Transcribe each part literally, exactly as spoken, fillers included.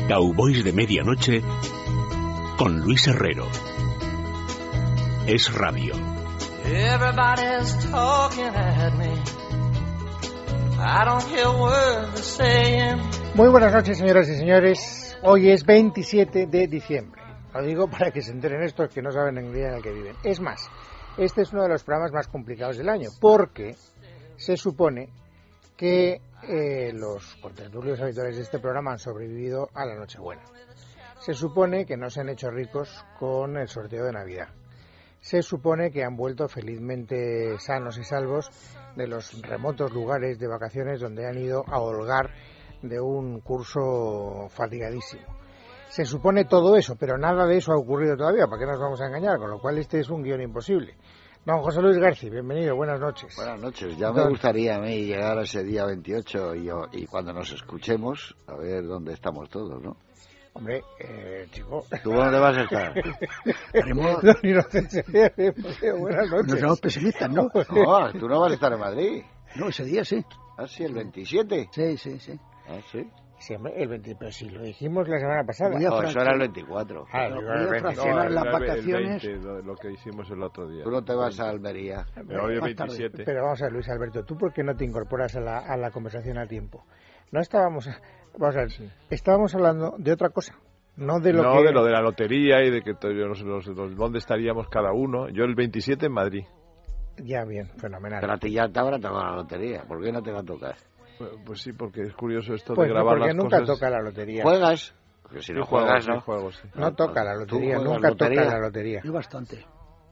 Cowboys de Medianoche con Luis Herrero. Es Radio. Everybody's talking at me. I don't hear words they're saying. Muy buenas noches, señoras y señores. Hoy es veintisiete de diciembre. Lo digo para que se enteren estos que no saben el día en el que viven. Es más, este es uno de los programas más complicados del año, porque se supone que eh, los contertulios habituales de este programa han sobrevivido a la Nochebuena. Se supone que no se han hecho ricos con el sorteo de Navidad. Se supone que han vuelto felizmente sanos y salvos de los remotos lugares de vacaciones donde han ido a holgar de un curso fatigadísimo. Se supone todo eso, pero nada de eso ha ocurrido todavía, ¿para qué nos vamos a engañar? Con lo cual este es un guión imposible. Don José Luis García, bienvenido, buenas noches. Buenas noches, ya me gustaría a mí llegar a ese día veintiocho y, y cuando nos escuchemos, a ver dónde estamos todos, ¿no? Hombre, eh, chico... ¿Tú dónde vas a estar? Haremos... Don Inocencio, buenas noches. Nos somos pesimistas, ¿no? No, tú no vas a estar en Madrid. No, ese día sí. ¿Ah, sí, el veintisiete? Sí, sí, sí. ¿Ah, sí? Sí, el veinte, pero si lo dijimos la semana pasada. No, eso era el veinticuatro. Ah, no, no, el veinte. No, el, las el, vacaciones... el veinte, lo, lo que hicimos el otro día. Tú no te vas a Almería. Pero hoy es veintisiete. Pero vamos a ver, Luis Alberto, ¿tú por qué no te incorporas a la, a la conversación a tiempo? No estábamos... Vamos a ver, sí. Estábamos hablando de otra cosa. No de lo no, que... de lo de la lotería y de que los, los, los, dónde estaríamos cada uno. Yo el veintisiete en Madrid. Ya, bien, fenomenal. Pero a ti ya te habrá tocado la lotería. ¿Por qué no te va a tocar? Pues, pues sí, porque es curioso esto pues de grabar no, porque las nunca cosas. toca la lotería. ¿Juegas? Porque si no sí, juegas, juego, ¿no? Sí, juego, sí. No toca la lotería, nunca lotería? toca la lotería. Yo bastante.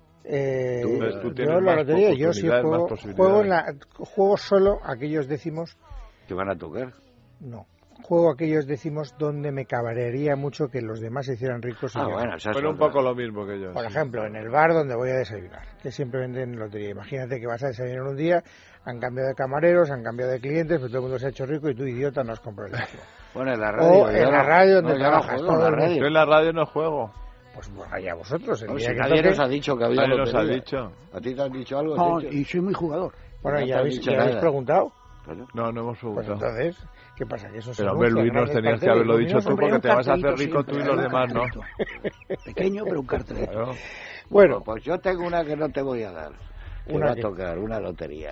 Eh, Tú, tú tienes yo la más lotería, yo sí juego, juego, en la, juego solo aquellos décimos... ¿Te van a tocar? No. Juego aquellos décimos donde me cabrearía mucho que los demás se hicieran ricos. Y ah, yo bueno, no. eso es Bueno, un poco lo mismo que yo. Por sí. ejemplo, en el bar donde voy a desayunar, que siempre venden lotería. Imagínate que vas a desayunar un día, han cambiado de camareros, han cambiado de clientes, pero todo el mundo se ha hecho rico y tú, idiota, no has comprado el disco. Bueno, en la radio. O en la radio donde no, trabajas. no juego, en la radio. Yo en la radio no juego. Pues allá vosotros. El No, día si que nadie toque... nos ha dicho que había Nadie lotería. nos ha dicho. ¿A ti te han dicho algo? No, ¿Te y soy muy jugador. Bueno, no te ya, han habéis, dicho ya habéis nada. preguntado. Bueno, No, no hemos Pues preguntado. entonces, ¿qué pasa? Que eso se Pero hombre, anuncia, Luis, ¿no? nos En el tenías que cartel haberlo de dicho Luminos, tú hombre. porque un te vas a hacer cartelito rico tú y siempre, los un demás no. cartelito. Pequeño, pero un cartelito. Claro. Bueno, pues yo tengo una que no te voy a dar. Te ¿Una va a qué? tocar, una lotería.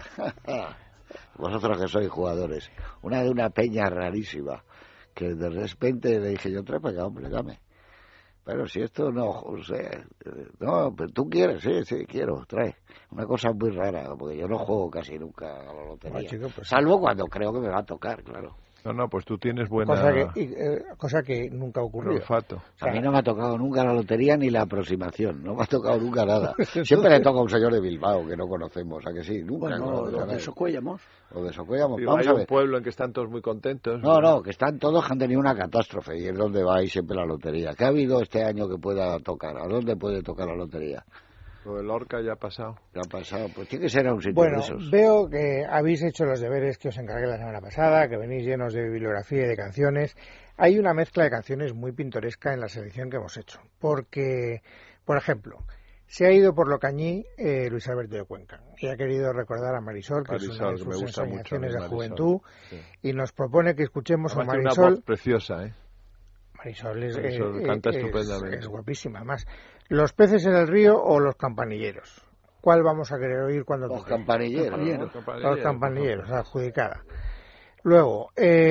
Vosotros que sois jugadores. Una de una peña rarísima. Que de repente le dije yo, trae para acá, hombre, dame. Pero si esto no, o sea, no, pero tú quieres, sí, sí, quiero, trae. Una cosa muy rara, porque yo no juego casi nunca a la lotería. Ah, chico, pues, salvo cuando creo que me va a tocar, claro. No, no, pues tú tienes buena... cosa que, y, eh, cosa que nunca ha ocurrido. olfato. O sea, A mí no me ha tocado nunca la lotería ni la aproximación, no me ha tocado nunca nada. Siempre le toca a un señor de Bilbao que no conocemos, ¿a que sí? Nunca. Bueno, no, los de Socuellamos. O de Socuellamos. Digo, Vamos hay a un ver. pueblo en que están todos muy contentos. No, no, que están todos que han tenido una catástrofe y es donde va ahí siempre la lotería. ¿Qué ha habido este año que pueda tocar? ¿A dónde puede tocar la lotería? Lo del Lorca ya ha pasado. ¿Qué ha pasado? Pues tiene que ser a un sitio Bueno, de esos. veo que habéis hecho los deberes que os encargué la semana pasada, que venís llenos de bibliografía y de canciones. Hay una mezcla de canciones muy pintoresca en la selección que hemos hecho. Porque, por ejemplo, se ha ido por lo cañí eh, Luis Alberto de Cuenca y ha querido recordar a Marisol, que Marisol, es una de que me sus gusta mucho ensoñaciones de Marisol. juventud, Sí. y nos propone que escuchemos Además, a tiene una Marisol. voz preciosa, ¿eh? Marisol es, Marisol eh, canta es- estupendamente. es guapísima. Además, ¿los peces en el río o los campanilleros? ¿Cuál vamos a querer oír cuando Los toque? campanilleros. Campanilleros. ¿no? Los campanilleros, adjudicada. Luego,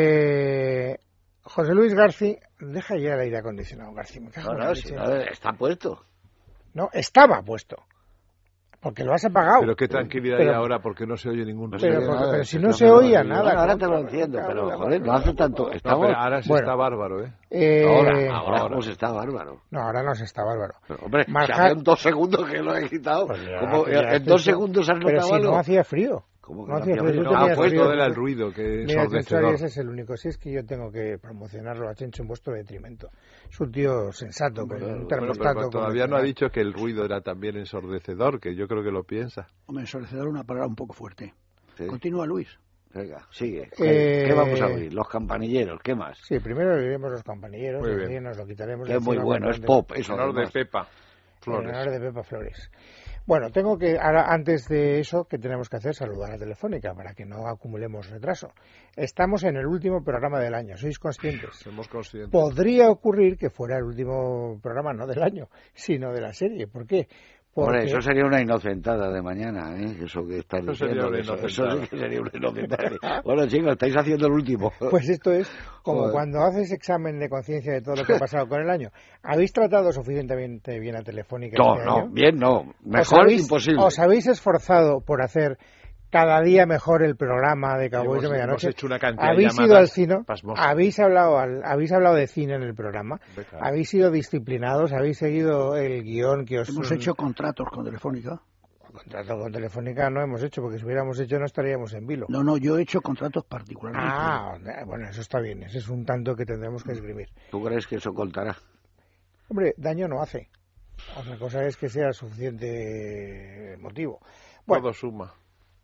eh, José Luis García, deja ya el aire acondicionado, García. Me cago No, en la no, leche. si no, está puesto. No, estaba puesto. Porque lo has apagado. Pero qué tranquilidad Pero- hay ahora porque no se oye ningún No ruido. Pero, oye porque- nada, pero es si que no no se me lo oía digo. nada. Bueno, ahora te lo entiendo, pero joder, no hace tanto. No, Estamos... pero ahora sí Bueno. está bárbaro, ¿eh? Eh, Ahora, ahora, ahora. pues está bárbaro. No, ahora no se está bárbaro. Pero, hombre, Marja- si hace dos segundos que lo he quitado. Pues ya, ¿Cómo, ya en hace dos eso. segundos has Pero notado si algo? no hacía frío. ¿Cómo que no no hacía hacía frío? frío? Tú No, tenías pues frío. todo era el ruido, que Mira, Chencho ensordecedor. Arias es el único. Si es que yo tengo que promocionarlo a Chencho en vuestro detrimento. Es un tío sensato, con Bueno, un Bueno, termostato. pero todavía no ha convencional. dicho que el ruido era también ensordecedor, que yo creo que lo piensa. Hombre, solicitador una palabra un poco fuerte. Sí. Continúa, Luis. Venga, sigue. ¿Qué, Eh, qué vamos a oír? Los campanilleros, ¿qué más? Sí, primero oiremos los campanilleros, Muy y bien. así nos lo quitaremos. Que de es muy encima bueno, cuando es ande- pop, eso. En honor de además. Pepa En Flores. honor de Pepa Flores. Bueno, tengo que, ahora, antes de eso, ¿qué tenemos que hacer? Saludar a Telefónica para que no acumulemos retraso. Estamos en el último programa del año, ¿sois conscientes? Somos conscientes. Podría ocurrir que fuera el último programa, no del año, sino de la serie. ¿Por qué? Porque... Hombre, eso sería una inocentada de mañana, ¿eh? Eso que estás Eso diciendo. sería una Eso, eso inocentada. sí que sería una inocentada. Bueno, chicos, estáis haciendo el último. Pues esto es como Joder. cuando haces examen de conciencia de todo lo que ha pasado con el año. ¿Habéis tratado suficientemente bien a Telefónica No, este no, año? bien no. ¿Os Mejor habéis- imposible. ¿Os habéis esforzado por hacer cada día mejor el programa de Cowboys de Hemos- Medianoche? hemos hecho una cantidad de ¿Habéis llamadas ido al cine? pasmosas. ¿Habéis hablado, al- ¿Habéis hablado de cine en el programa? Hombre, claro. ¿Habéis sido disciplinados? ¿Habéis seguido el guión que os... Hemos hecho contratos con Telefónica. Contrato con Telefónica no hemos hecho, porque si hubiéramos hecho no estaríamos en vilo. No, no, yo he hecho contratos particularmente. Ah, bueno, eso está bien. Ese es un tanto que tendremos que esgrimir. ¿Tú crees que eso contará? Hombre, daño no hace. Otra cosa es que sea suficiente motivo. Bueno, Todo suma.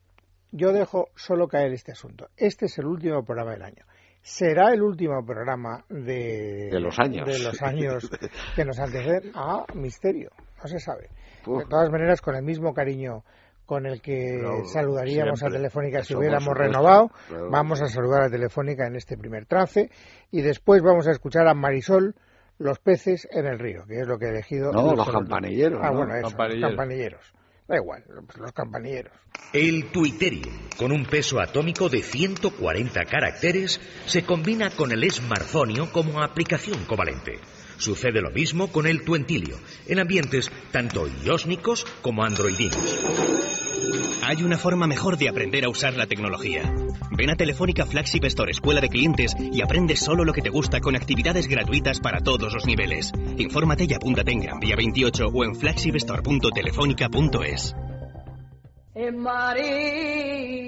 yo dejo solo caer este asunto. Este es el último programa del año. Será el último programa de, De los años. de los años que nos anteceden. Ah, misterio. No se sabe. Uf. De todas maneras, con el mismo cariño con el que Pero saludaríamos siempre. a Telefónica si Eso, hubiéramos por supuesto. renovado, Claro. vamos a saludar a Telefónica en este primer trance y después vamos a escuchar a Marisol, Los peces en el río, que es lo que he elegido. No, el los sobre- campanilleros, Ah, ¿no? bueno, eso, Campanilleros. los campanilleros. Da igual, los, los campanilleros. El tuiterio, con un peso atómico de ciento cuarenta caracteres, se combina con el smartphone como aplicación covalente. Sucede lo mismo con el tuentilio, en ambientes tanto iósnicos como androidinos. Hay una forma mejor de aprender a usar la tecnología. Ven a Telefónica Flagship Store Escuela de Clientes y aprende solo lo que te gusta con actividades gratuitas para todos los niveles. Infórmate y apúntate en Gran Vía veintiocho o en flagship store punto telefónica punto es. En María,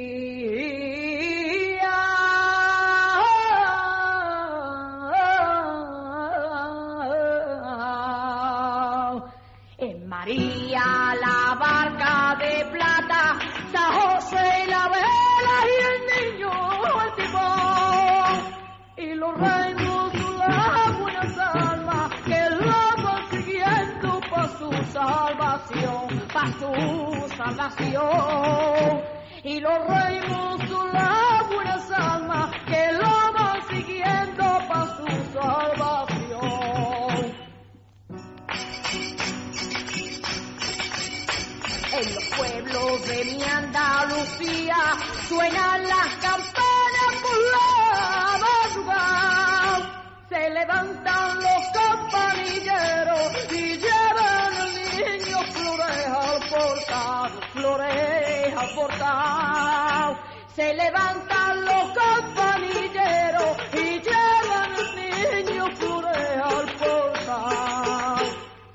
en María la barca de plata, San José la vela y el niño el timón, y los reinos las buenas almas que la van siguiendo para su salvación, para su salvación. Y los reinos son las buenas almas que la van siguiendo para su salvación. En los pueblos de mi Andalucía suenan las campanas por la madrugada. Se levantan los campanilleros y llevan al niño flores al portal, flores al portal. Se levantan los campanilleros y llevan al niño flores al portal.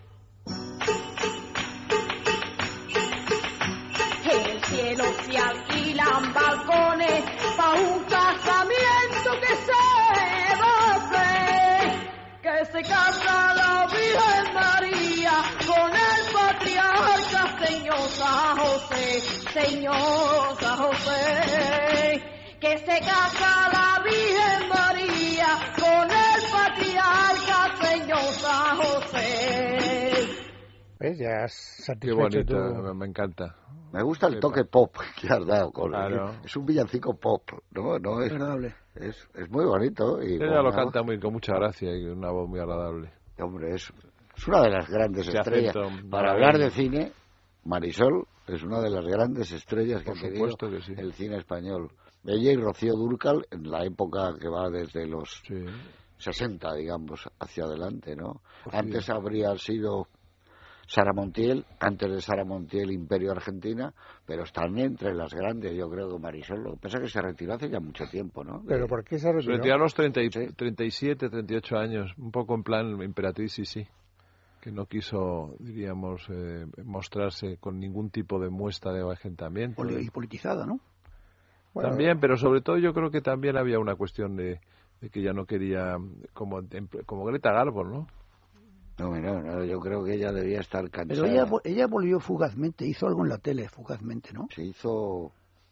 En el cielo se alquilan balcones pa' un casamiento que se va a hacer, que se casa la Virgen María con el patriarca Señor San José, Señor San José, que se casa la Virgen María con el patriarca Señor San José. ¿Ves? Ya has Qué satisfecho bonito, tu... me, me encanta. Me gusta el toque pop que has dado con Claro. Es un villancico pop, ¿no? No es, Agradable. es, es muy bonito. Y Ella con lo una canta muy, con mucha gracia y una voz muy agradable. voz- Hombre, es, es una de las grandes Ese estrellas. acento Para maravilloso. hablar de cine, Marisol es una de las grandes estrellas que Por ha tenido supuesto que sí. el cine español. Ella y Rocío Dúrcal, en la época que va desde los Sí. sesenta, digamos, hacia adelante, ¿no? Pues sí. Antes habría sido Sara Montiel, antes de Sara Montiel Imperio Argentina, pero están entre las grandes, yo creo que Marisol. Lo que pasa es que se retiró hace ya mucho tiempo, ¿no? De- ¿Pero por qué se Se retiró? retiró a los treinta y, Sí. treinta y siete, treinta y ocho años, un poco en plan emperatriz, sí, sí. Que no quiso, diríamos, eh, mostrarse con ningún tipo de muestra de avejentamiento. Poli- y politizada, ¿no? Bueno, También, pero sobre todo yo creo que también había una cuestión de, de que ella no quería, como, como Greta Garbo, ¿no? No, no, no, yo creo que ella debía estar cansada. Pero ella, vo- ella volvió fugazmente, hizo algo en la tele fugazmente, ¿no? Se hizo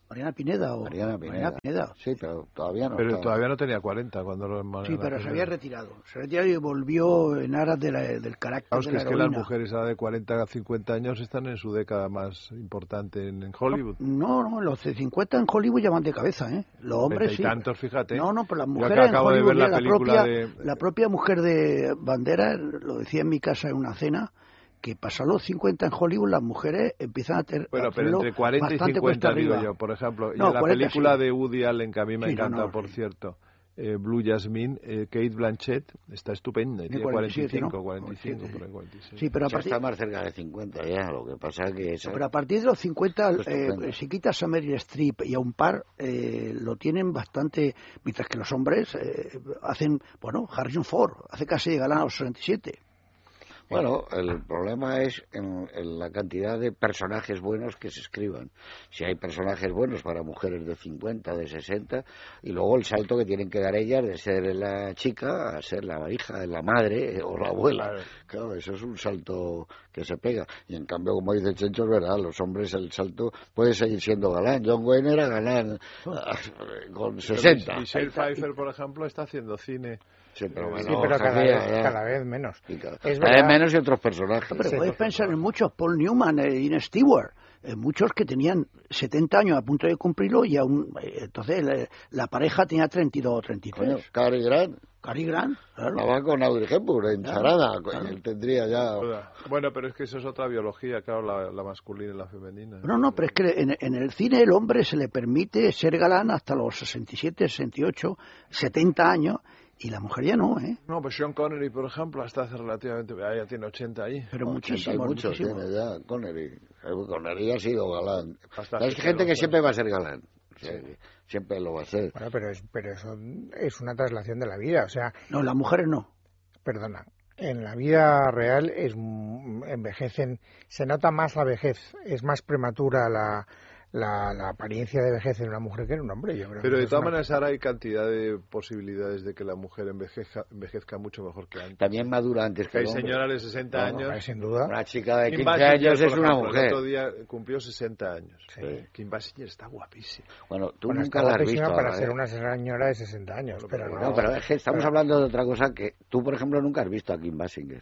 Mariana Pineda o Mariana Pineda. Pineda. Sí, pero todavía no Pero estaba. todavía no tenía cuarenta cuando lo Mariana Sí, pero se Pineda. había retirado. Se retiró y volvió en aras de la, del carácter Claro, es de que la es que las heroína. mujeres a la de cuarenta a cincuenta años están en su década más importante en, en Hollywood. No, no, los de cincuenta en Hollywood ya van de cabeza, ¿eh? Los hombres Treinta y sí. tantos, fíjate. No, no, pero las Yo mujeres acá en acabo de Hollywood, ver la mira, la, película propia, de- la propia mujer de Bandera, lo decía en mi casa en una cena, que pasados los cincuenta en Hollywood las mujeres empiezan a tener Bueno, pero entre cuarenta y cincuenta, digo yo, por ejemplo. Y No, en la cuarenta, película sí. de Woody Allen, que a mí me Sí, encanta, no, no, por sí. cierto, eh, Blue Jasmine, eh, Kate Blanchett, está estupenda, y Tiene tiene cuarenta y cuarenta y siete, cinco, ¿no? cuarenta y cinco, cuarenta y siete, por ahí, cuarenta y seis. Sí, pero a Ya partir, está más cerca de cincuenta ya, lo que pasa que... esa- pero a partir de los cincuenta, Pues eh, estupendo. si quitas a Meryl Streep y a un par, eh, lo tienen bastante, mientras que los hombres eh, hacen, bueno, Harrison Ford, hace casi de galán a los sesenta y siete. Bueno, el problema es en, en la cantidad de personajes buenos que se escriban. Si hay personajes buenos para mujeres de cincuenta, de sesenta, y luego el salto que tienen que dar ellas de ser la chica a ser la hija, la madre o la abuela. Claro. Claro, eso es un salto que se pega. Y en cambio, como dice Chencho, es verdad, los hombres el salto puede seguir siendo galán. John Wayne era galán ah, con sesenta. Michelle Pfeiffer, por ejemplo, está haciendo cine. Sí, pero, bueno, Sí, pero cada hacía, vez, ya. cada vez menos. Y cada, Es cada vez verdad. menos y otros personajes. Pero Sí, puedes por pensar supuesto. en muchos, Paul Newman, eh, Ian Stewart, eh, muchos que tenían setenta años a punto de cumplirlo y aún, eh, entonces la, la pareja tenía treinta y dos o treinta y Coño, tres. Cary Grant. Cary Grant, claro. La va con Audrey Hepburn en Claro, charada. claro. Él tendría ya... Bueno, pero es que eso es otra biología, claro, la, la masculina y la femenina. No, no, pero es que en, en el cine el hombre se le permite ser galán hasta los sesenta y siete, sesenta y ocho, setenta años y la mujer ya no, ¿eh? No, pues Sean Connery, por ejemplo, hasta hace relativamente... ah, ya tiene ochenta ahí. Pero ochenta y muchísimo, mucho muchísimo. tiene ya Connery. Connery ha sido galán. Hasta Hay hace gente que dos, siempre dos. va a ser galán. O sea, que siempre lo va a ser. Bueno, pero, es, pero eso es una traslación de la vida. O sea, No, las mujeres no. perdona, en la vida real es m- envejecen, se nota más la vejez, es más prematura la, la, la apariencia de vejez en una mujer que en un hombre. Yo creo Pero que de es todas una- maneras ahora hay cantidad de posibilidades de que la mujer envejezca, envejezca mucho mejor que antes. También madura antes Que que hay el hombre. señoras de sesenta No, no, años... sin duda. Una chica de Kim quince Basinger, años por es una ejemplo, mujer. El otro día cumplió sesenta años. Sí. Kim Basinger está guapísima. Bueno, tú Bueno, nunca está la has guapísima visto para ahora, ser ¿eh? una señora de sesenta años, pero no. No, pero es que estamos pero- hablando de otra cosa que tú, por ejemplo, nunca has visto a Kim Basinger.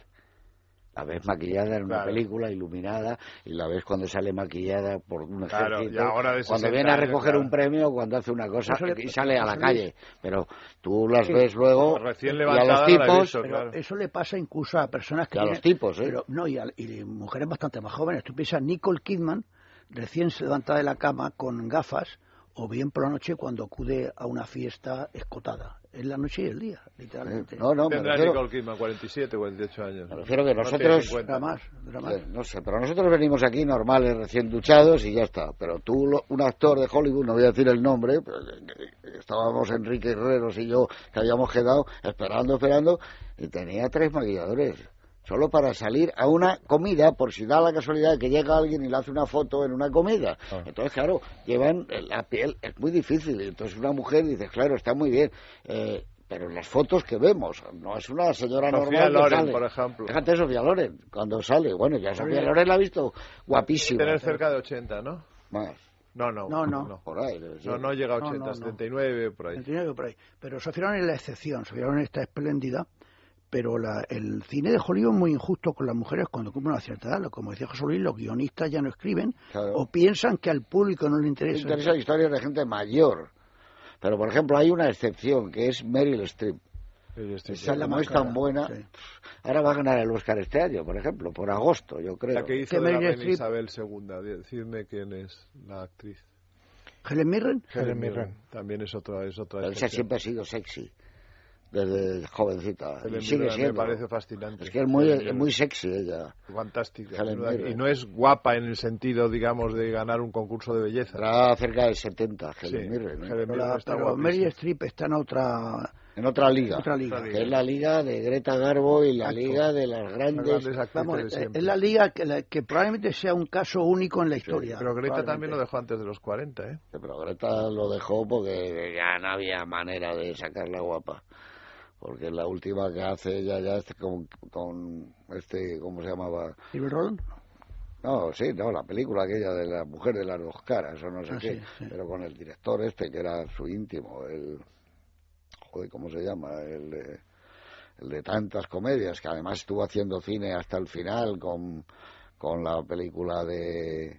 La ves maquillada en una Claro. película, iluminada, y la ves cuando sale maquillada por un Claro, ejército, y ahora de cuando sesenta viene a años, recoger claro. un premio, cuando hace una cosa Eso le- y sale a la eso le- calle. Pero tú las Sí. ves luego Recién y a levantada los no la he tipos, visto. Pero claro. eso le pasa incluso a personas que y a tienen... los tipos, ¿eh? Pero, no, y, a, y mujeres bastante más jóvenes. Tú piensas Nicole Kidman, recién se levanta de la cama con gafas, o bien por la noche cuando acude a una fiesta escotada. Es la noche y el día, literalmente. Eh, No, no, me Tendrá refiero, Nicole Kidman cuarenta y siete, cuarenta y ocho años. me refiero que No tiene nosotros... cincuenta. Dura más, dura más. Eh, No sé, pero nosotros venimos aquí normales, recién duchados y ya está. Pero tú, lo- un actor de Hollywood, no voy a decir el nombre, pero que- que estábamos Enrique Herreros y yo, que habíamos quedado esperando, esperando, y tenía tres maquilladores. Solo para salir a una comida, por si da la casualidad de que llega alguien y le hace una foto en una comida. Ah. Entonces, claro, llevan la piel, es muy difícil. Entonces una mujer dice, claro, está muy bien. Eh, pero en las fotos que vemos, no es una señora Sofía normal que Loren, sale. por ejemplo. Fíjate Sofía Loren, cuando sale. Bueno, ya Sofía Loren la ha visto guapísima. Tener cerca de ochenta, ¿no? Más, No, no. No, no. por ahí. debe ser. No, no llega a No, ochenta, no, no. setenta y nueve, por ahí. treinta y nueve por ahí. Pero Sofía Loren es la excepción. Sofía Loren está espléndida, pero la, el cine de Hollywood es muy injusto con las mujeres cuando cumplen una cierta edad. Como decía José Luis, los guionistas ya no escriben Claro. o piensan que al público no le Me interesa. interesan historias de gente mayor. Pero, por ejemplo, hay una excepción, que es Meryl Streep. Sí, yo estoy Esa la como más es tan cara, buena, sí. ahora va a ganar el Oscar este año, por ejemplo, por agosto, yo creo. La que hizo Que de la Meryl reina Streep- Isabel segunda. Decidme quién es la actriz. Helen Mirren, Helen Mirren. También es otra, es otra Pero esa excepción. siempre ha sido sexy, desde jovencita. Helen y sigue Mirren siendo. me parece fascinante. Es que es muy, Helen es Mirren. muy sexy ella. Fantástica. Helen sin duda. Mirren. Y no es guapa en el sentido, digamos, de ganar un concurso de belleza. Será cerca de setenta, Helen Sí, Mirren. ¿eh? Helen pero, Mirren la, está pero guapísima. Meryl Streep está en otra, En otra liga. otra liga. Otra Que es la liga de Greta Garbo y la Exacto. liga de las grandes... grandes actrices Vamos, de eh, siempre. es la liga que, la- que probablemente sea un caso único en la historia. Pero Greta probablemente. también lo dejó antes de los cuarenta, ¿eh? Pero Greta lo dejó porque ya no había manera de sacarla guapa. Porque la última que hace ella ya es con, con este, ¿cómo se llamaba? ¿Silver Roland? No, sí, no, la película aquella de la mujer de las dos caras, o no sé Ah, qué, sí, sí. pero con el director este, que era su íntimo, el... Joder, ¿cómo se llama? El de, el de tantas comedias, que además estuvo haciendo cine hasta el final con, con la película de...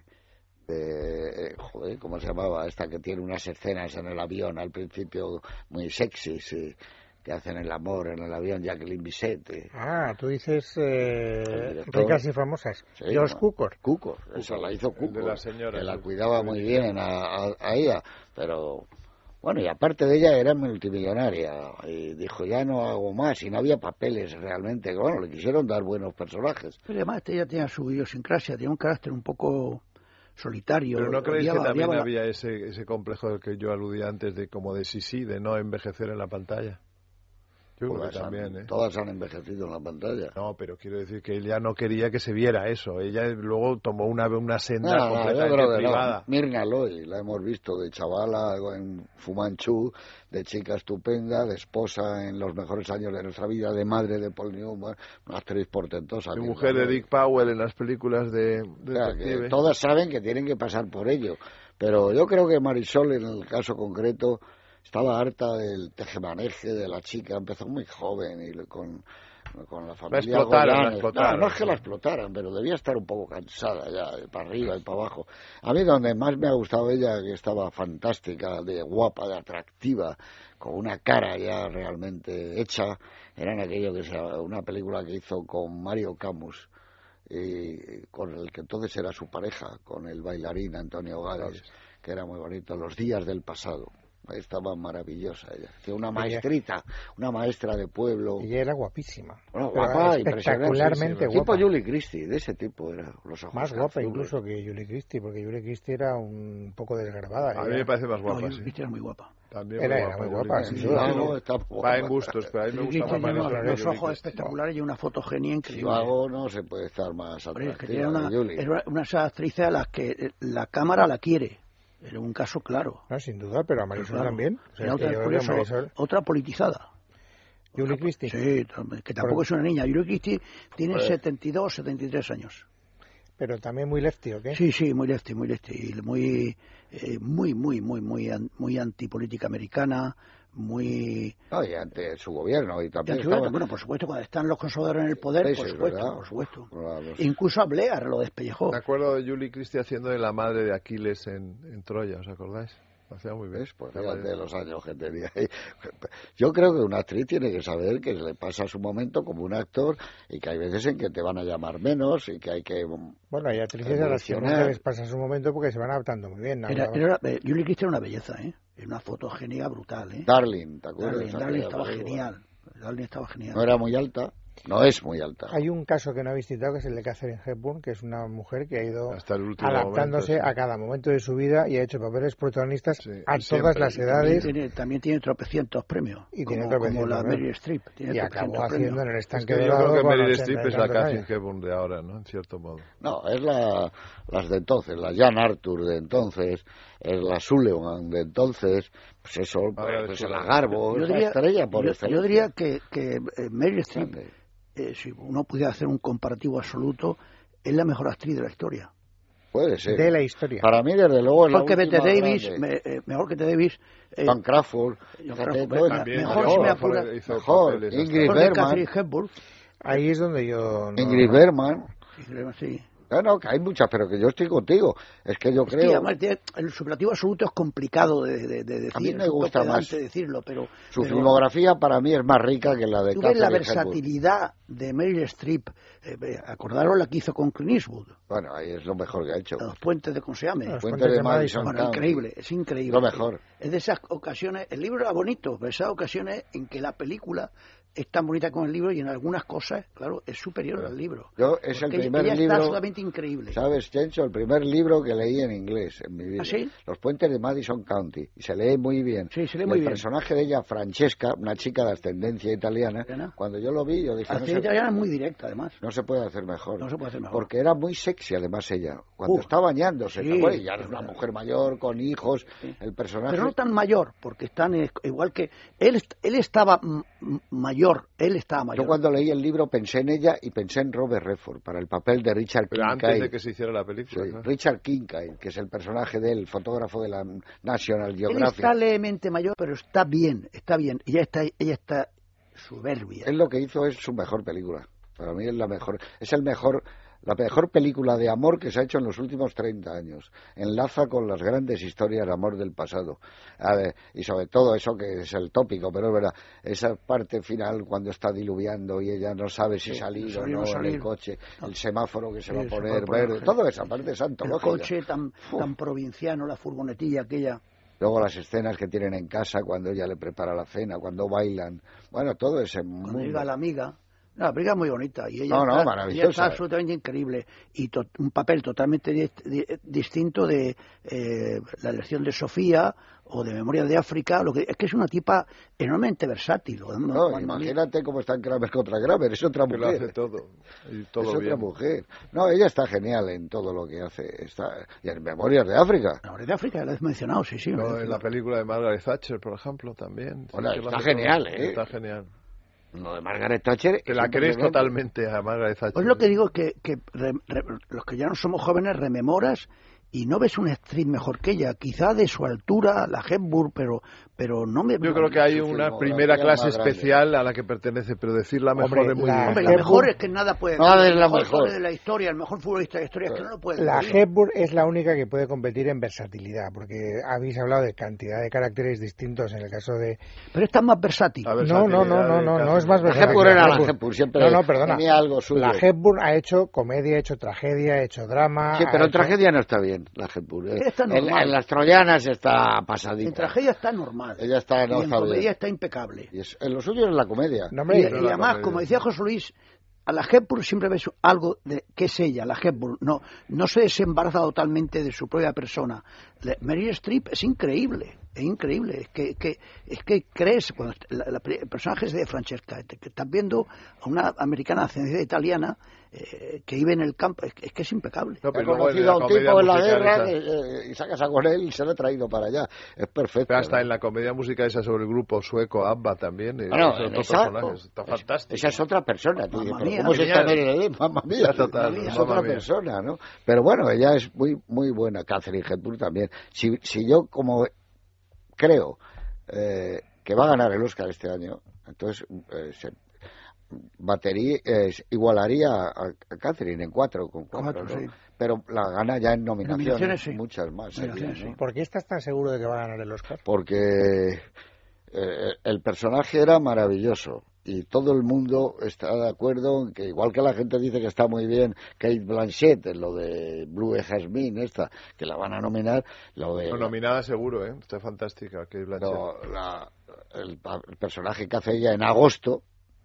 de joder, ¿cómo se llamaba? Esta que tiene unas escenas en el avión, al principio muy sexy, sí, que hacen el amor en el avión, Jacqueline Bisset. Ah, tú dices eh, director. ricas y famosas. Sí, George no, Cukor. Cukor, esa la hizo El Cukor, de la señora, que la sí. cuidaba muy bien a, a, a ella, pero bueno, y aparte de ella era multimillonaria, y dijo, ya no hago más, y no había papeles realmente, bueno, le quisieron dar buenos personajes. Pero además ella tenía su idiosincrasia, tenía un carácter un poco solitario. Pero ¿no creéis odiaba- que también odiaba la- había ese, ese complejo del que yo aludía antes, de como de sí sí, de no envejecer en la pantalla? Yo creo que Todas, también, han, ¿eh? todas han envejecido en la pantalla. No, pero quiero decir que ella no quería que se viera eso. Ella luego tomó una, una senda No, no, yo completamente creo que privada. no. Mirna Loy, la hemos visto de chavala en Fu Manchu, de chica estupenda, de esposa en los mejores años de nuestra vida, de madre de Paul Newman, una actriz portentosa. De Mirna mujer de Loy. Dick Powell en las películas de, de O sea, que detective. todas saben que tienen que pasar por ello. Pero yo creo que Marisol, en el caso concreto, estaba harta del tejemaneje de la chica. Empezó muy joven y le- con, con la familia explotaron, la Goyanes. explotaron, No, no es que sí. la explotaran, pero debía estar un poco cansada ya, de para arriba y para abajo. A mí donde más me ha gustado ella, que estaba fantástica, de guapa, de atractiva, con una cara ya realmente hecha, era en aquello que se una película que hizo con Mario Camus, y con el que entonces era su pareja, con el bailarín Antonio Gades, que era muy bonito, Los días del pasado. Estaba maravillosa ella. Hacía una maestrita, una maestra de pueblo. Ella era guapísima. Bueno, Pero guapa, espectacularmente impresionante. guapa. Tipo Julie Christie, de ese tipo era. Los ojos Más guapa azules. incluso que Julie Christie, porque Julie Christie era un poco desgarbada. A mí ella- me parece más No, guapa, Julie sí. Christie era muy guapa. También Era- muy era muy Julie guapa, Christie. sin duda. Chivago está Va en gustos, pero a mí me Julie gusta Christie más tenía Marisol unos, que unos Julie ojos Christie. espectaculares y una fotogenia increíble. Chivago no se puede estar más Hombre, es que atractiva era una, que Julie. era una de esas actrices a las que eh, la cámara la quiere. Era un caso claro. No, sin duda, pero a Marisol Claro. también. O sea, Era es que otra, yo por creo que eso, Marisol- otra politizada. Julie Christie. Sí, que tampoco es una niña. Julie Christie tiene Pues- setenta y dos, setenta y tres años. Pero también muy lefty, ¿o qué? Sí, sí, muy lefty, muy lefty. y Muy, eh, muy, muy, muy, muy, an- muy antipolítica americana, muy... No, y ante su gobierno. Y y también antigüedad. estaba... Bueno, por supuesto, cuando están los conservadores en el poder, Sí, por sí, supuesto, ¿verdad? por supuesto. Claro. Incluso a Blair lo despellejó. Me acuerdo de Julie Christie haciendo de la madre de Aquiles en, en Troya, ¿os acordáis? Lo hacía muy bien. ¿Ves? Pues Estaba fíjate bien. los años que tenía. Yo creo que una actriz tiene que saber que le pasa su momento como un actor y que hay veces en que te van a llamar menos y que hay que... Bueno, hay actrices a las que Evolucionar. nunca les pasa su momento porque se van adaptando muy bien. ¿no? Era, era, eh, Julie Christie era una belleza, ¿eh? Era una fotogenia brutal, ¿eh? Darling, ¿te acuerdas? Darling, de Darling aquella estaba película? genial. Darling estaba genial. No era muy alta, no es muy alta. Hay un caso que no habéis citado, que es el de Catherine Hepburn, que es una mujer que ha ido Hasta el último adaptándose momento, sí. a cada momento de su vida y ha hecho papeles protagonistas Sí, a y todas siempre, las y También edades tiene, también tiene tropecientos premios. Y como, tiene tropecientos como la premios. Meryl Streep. Tiene y acabó tropecientos haciendo premios. en el Es estanque que yo dorado creo que con Meryl ochenta Streep y es la tantos Catherine años. Hepburn de ahora, ¿no? En cierto modo. No, es la, las de entonces, la Jan Arthur de entonces, es la Sullivan de entonces, pues eso, Ahora pues, pues de el Sullivan. agarbo, Yo es la diría, estrella por yo- excelencia. yo diría que, que eh, Meryl Streep, Grande. eh, si uno pudiera hacer un comparativo absoluto, es la mejor actriz de la historia. Puede ser. De la historia. Para mí, desde luego, es la Mejor que Bette última Davis, grande. me- eh, mejor que Bette Davis, eh, Van Crawford, John fíjate, Crawford, bueno, También, mejor mejor, si me mejor apura- hizo mejor, papeles hasta- Ingrid mejor que Bergman. Catherine Hepburn. Ahí es donde yo... no- Ingrid Bergman. Sí. No, no, que hay muchas, pero que yo estoy contigo. Es que yo Es que, creo... además, tiene- el superlativo absoluto es complicado de, de, de decir. A mí me es un gusta poco más. pedante decirlo, pero, Su pero filmografía para mí es más rica que la de tú ves la Catherine Hepburn. versatilidad de Meryl Streep. Eh, eh, acordaros la que hizo con Clint Eastwood, Bueno, ahí es lo mejor que ha hecho. los puentes de, ¿cómo se llame? Los Puente puentes de de Madison Bueno, County. increíble, es increíble. Lo mejor. Es de esas ocasiones, el libro era bonito, pero esas ocasiones en que la película es tan bonita como el libro y en algunas cosas, claro, es superior al libro. Yo, es el Porque primer ella libro... está absolutamente increíble. ¿Sabes, Chencho? El primer libro que leí en inglés en mi vida. ¿Ah, sí? Los puentes de Madison County. Y se lee muy bien. Sí, se lee Y muy el bien. personaje de ella, Francesca, una chica de ascendencia italiana, Italiana. cuando yo lo vi, yo dije, La no actriz se, italiana es muy directa, además. no se puede hacer mejor. No se puede hacer mejor. Porque era muy sexy, además, ella. Cuando Uf. está bañándose, Sí. ¿te acuerdas? Ya es una mujer mayor, con hijos, el personaje... Pero no tan mayor, porque están eh, igual que... Él, est- él estaba mm, mayor, él estaba mayor. Yo cuando leí el libro pensé en ella y pensé en Robert Redford para el papel de Richard Pero Kincaid. antes de que se hiciera la película. Sí, ¿no? Richard Kincaid, que es el personaje del fotógrafo de la National Él Geographic. está levemente mayor, pero está bien, está bien. Y ella está, ella está soberbia. Él lo que hizo es su mejor película. Para mí es la mejor, es el mejor, la mejor película de amor que se ha hecho en los últimos treinta años. Enlaza con las grandes historias de amor del pasado. A ver, y sobre todo eso que es el tópico, pero es verdad, esa parte final cuando está diluviando y ella no sabe si Sí, salir salir o o no no en salir. el coche, No. el semáforo que se Sí, va a se poner va a poner verde, verde. toda esa parte es El antológica. coche tan, tan provinciano, la furgonetilla aquella. Luego las escenas que tienen en casa cuando ella le prepara la cena, cuando bailan, bueno, todo ese Cuando mundo. llega la amiga. No, la película es muy bonita y ella, No, no, está, maravillosa. ella está absolutamente increíble y to- un papel totalmente di- di- distinto de eh, la elección de Sofía o de Memoria de África. Lo que es que es una tipa enormemente versátil. No, Cuando- imagínate cómo está en Kramer contra Kramer, es otra Que lo mujer. hace todo. Y todo es otra bien. mujer. No, ella está genial en todo lo que hace. Está y en Memorias de África. Memoria de África, la has mencionado, sí, sí. No, Memoria de en la África. película de Margaret Thatcher, por ejemplo, también. Sí, Hola, que lo está hace genial, todo. ¿eh? Está genial. Lo de Margaret Thatcher. Te es la crees impresionante. totalmente a Margaret Thatcher. Pues lo que digo es que, que re- re- los que ya no somos jóvenes rememoras y no ves una actriz mejor que ella, quizá de su altura, la Hepburn, pero pero no me... Yo creo que hay Su una filmografía primera clase más grande. especial a la que pertenece, pero decirla mejor Hombre, es muy la- difícil. Hombre, la Hepburn- mejor es que nada puede No, es el la mejor mejor. actor de la historia, el mejor futbolista de la historia, es que no lo puede La decir. Hepburn es la única que puede competir en versatilidad, porque habéis hablado de cantidad de caracteres distintos en el caso de... Pero está más versátil. A ver, No, no, no, no, no, no es más La versátil. Hepburn era la Hepburn. Hepburn, siempre No, no, perdona. tenía algo suyo. La Hepburn ha hecho comedia, ha hecho tragedia, ha hecho drama... Sí, ha pero en hecho- tragedia no está bien, la Hepburn. ¿eh? Está En, normal. en las troyanas está pasadita. En tragedia está normal. Ella está, no y en está bien. comedia está impecable. Y es- en lo suyo es la comedia. No, Y, hombre, y la además, comedia. como decía José Luis, a la Hepburn siempre ves algo de que es ella, la Hepburn. No, no se desembaraza totalmente de su propia persona. Le- Meryl Streep es increíble, es increíble. Es que, que, es que crees, cuando la- la- el personaje es de Francesca, te- que estás viendo a una americana de ascendencia italiana eh, que vive en el campo, es, que- es que es impecable. No, He pero luego en conocido la a un comedia tipo en la musical guerra esa- que, eh, y se ha casado con él y se lo ha traído para allá. Es perfecto. Pero hasta ¿no? en la comedia musical esa sobre el grupo sueco ABBA también. eh, Bueno, es en otro esa, personaje, está es- fantástico. esa es otra persona. Tú dices, Mamma pero mía. ¿cómo se está Genial. en el mamma mía? Total, es mamma otra mía. persona, ¿no? Pero bueno, ella es muy muy buena. Catherine Hepburn también. Si, si yo como creo eh, que va a ganar el Oscar este año, entonces eh, se batería, eh, igualaría a, a Catherine en cuatro con cuatro, Cuatro, ¿no? sí. Pero la gana ya en nominaciones, nominaciones, sí. muchas más. serían, Nominaciones, ¿no? sí. ¿por qué estás tan seguro de que va a ganar el Oscar? Porque eh, el personaje era maravilloso y todo el mundo está de acuerdo en que, igual que la gente dice que está muy bien Kate Blanchett en lo de Blue Jasmine esta, que la van a nominar, lo de No, nominada seguro, ¿eh? Está fantástica. Que lo- la- el, pa- el personaje que hace ella en agosto,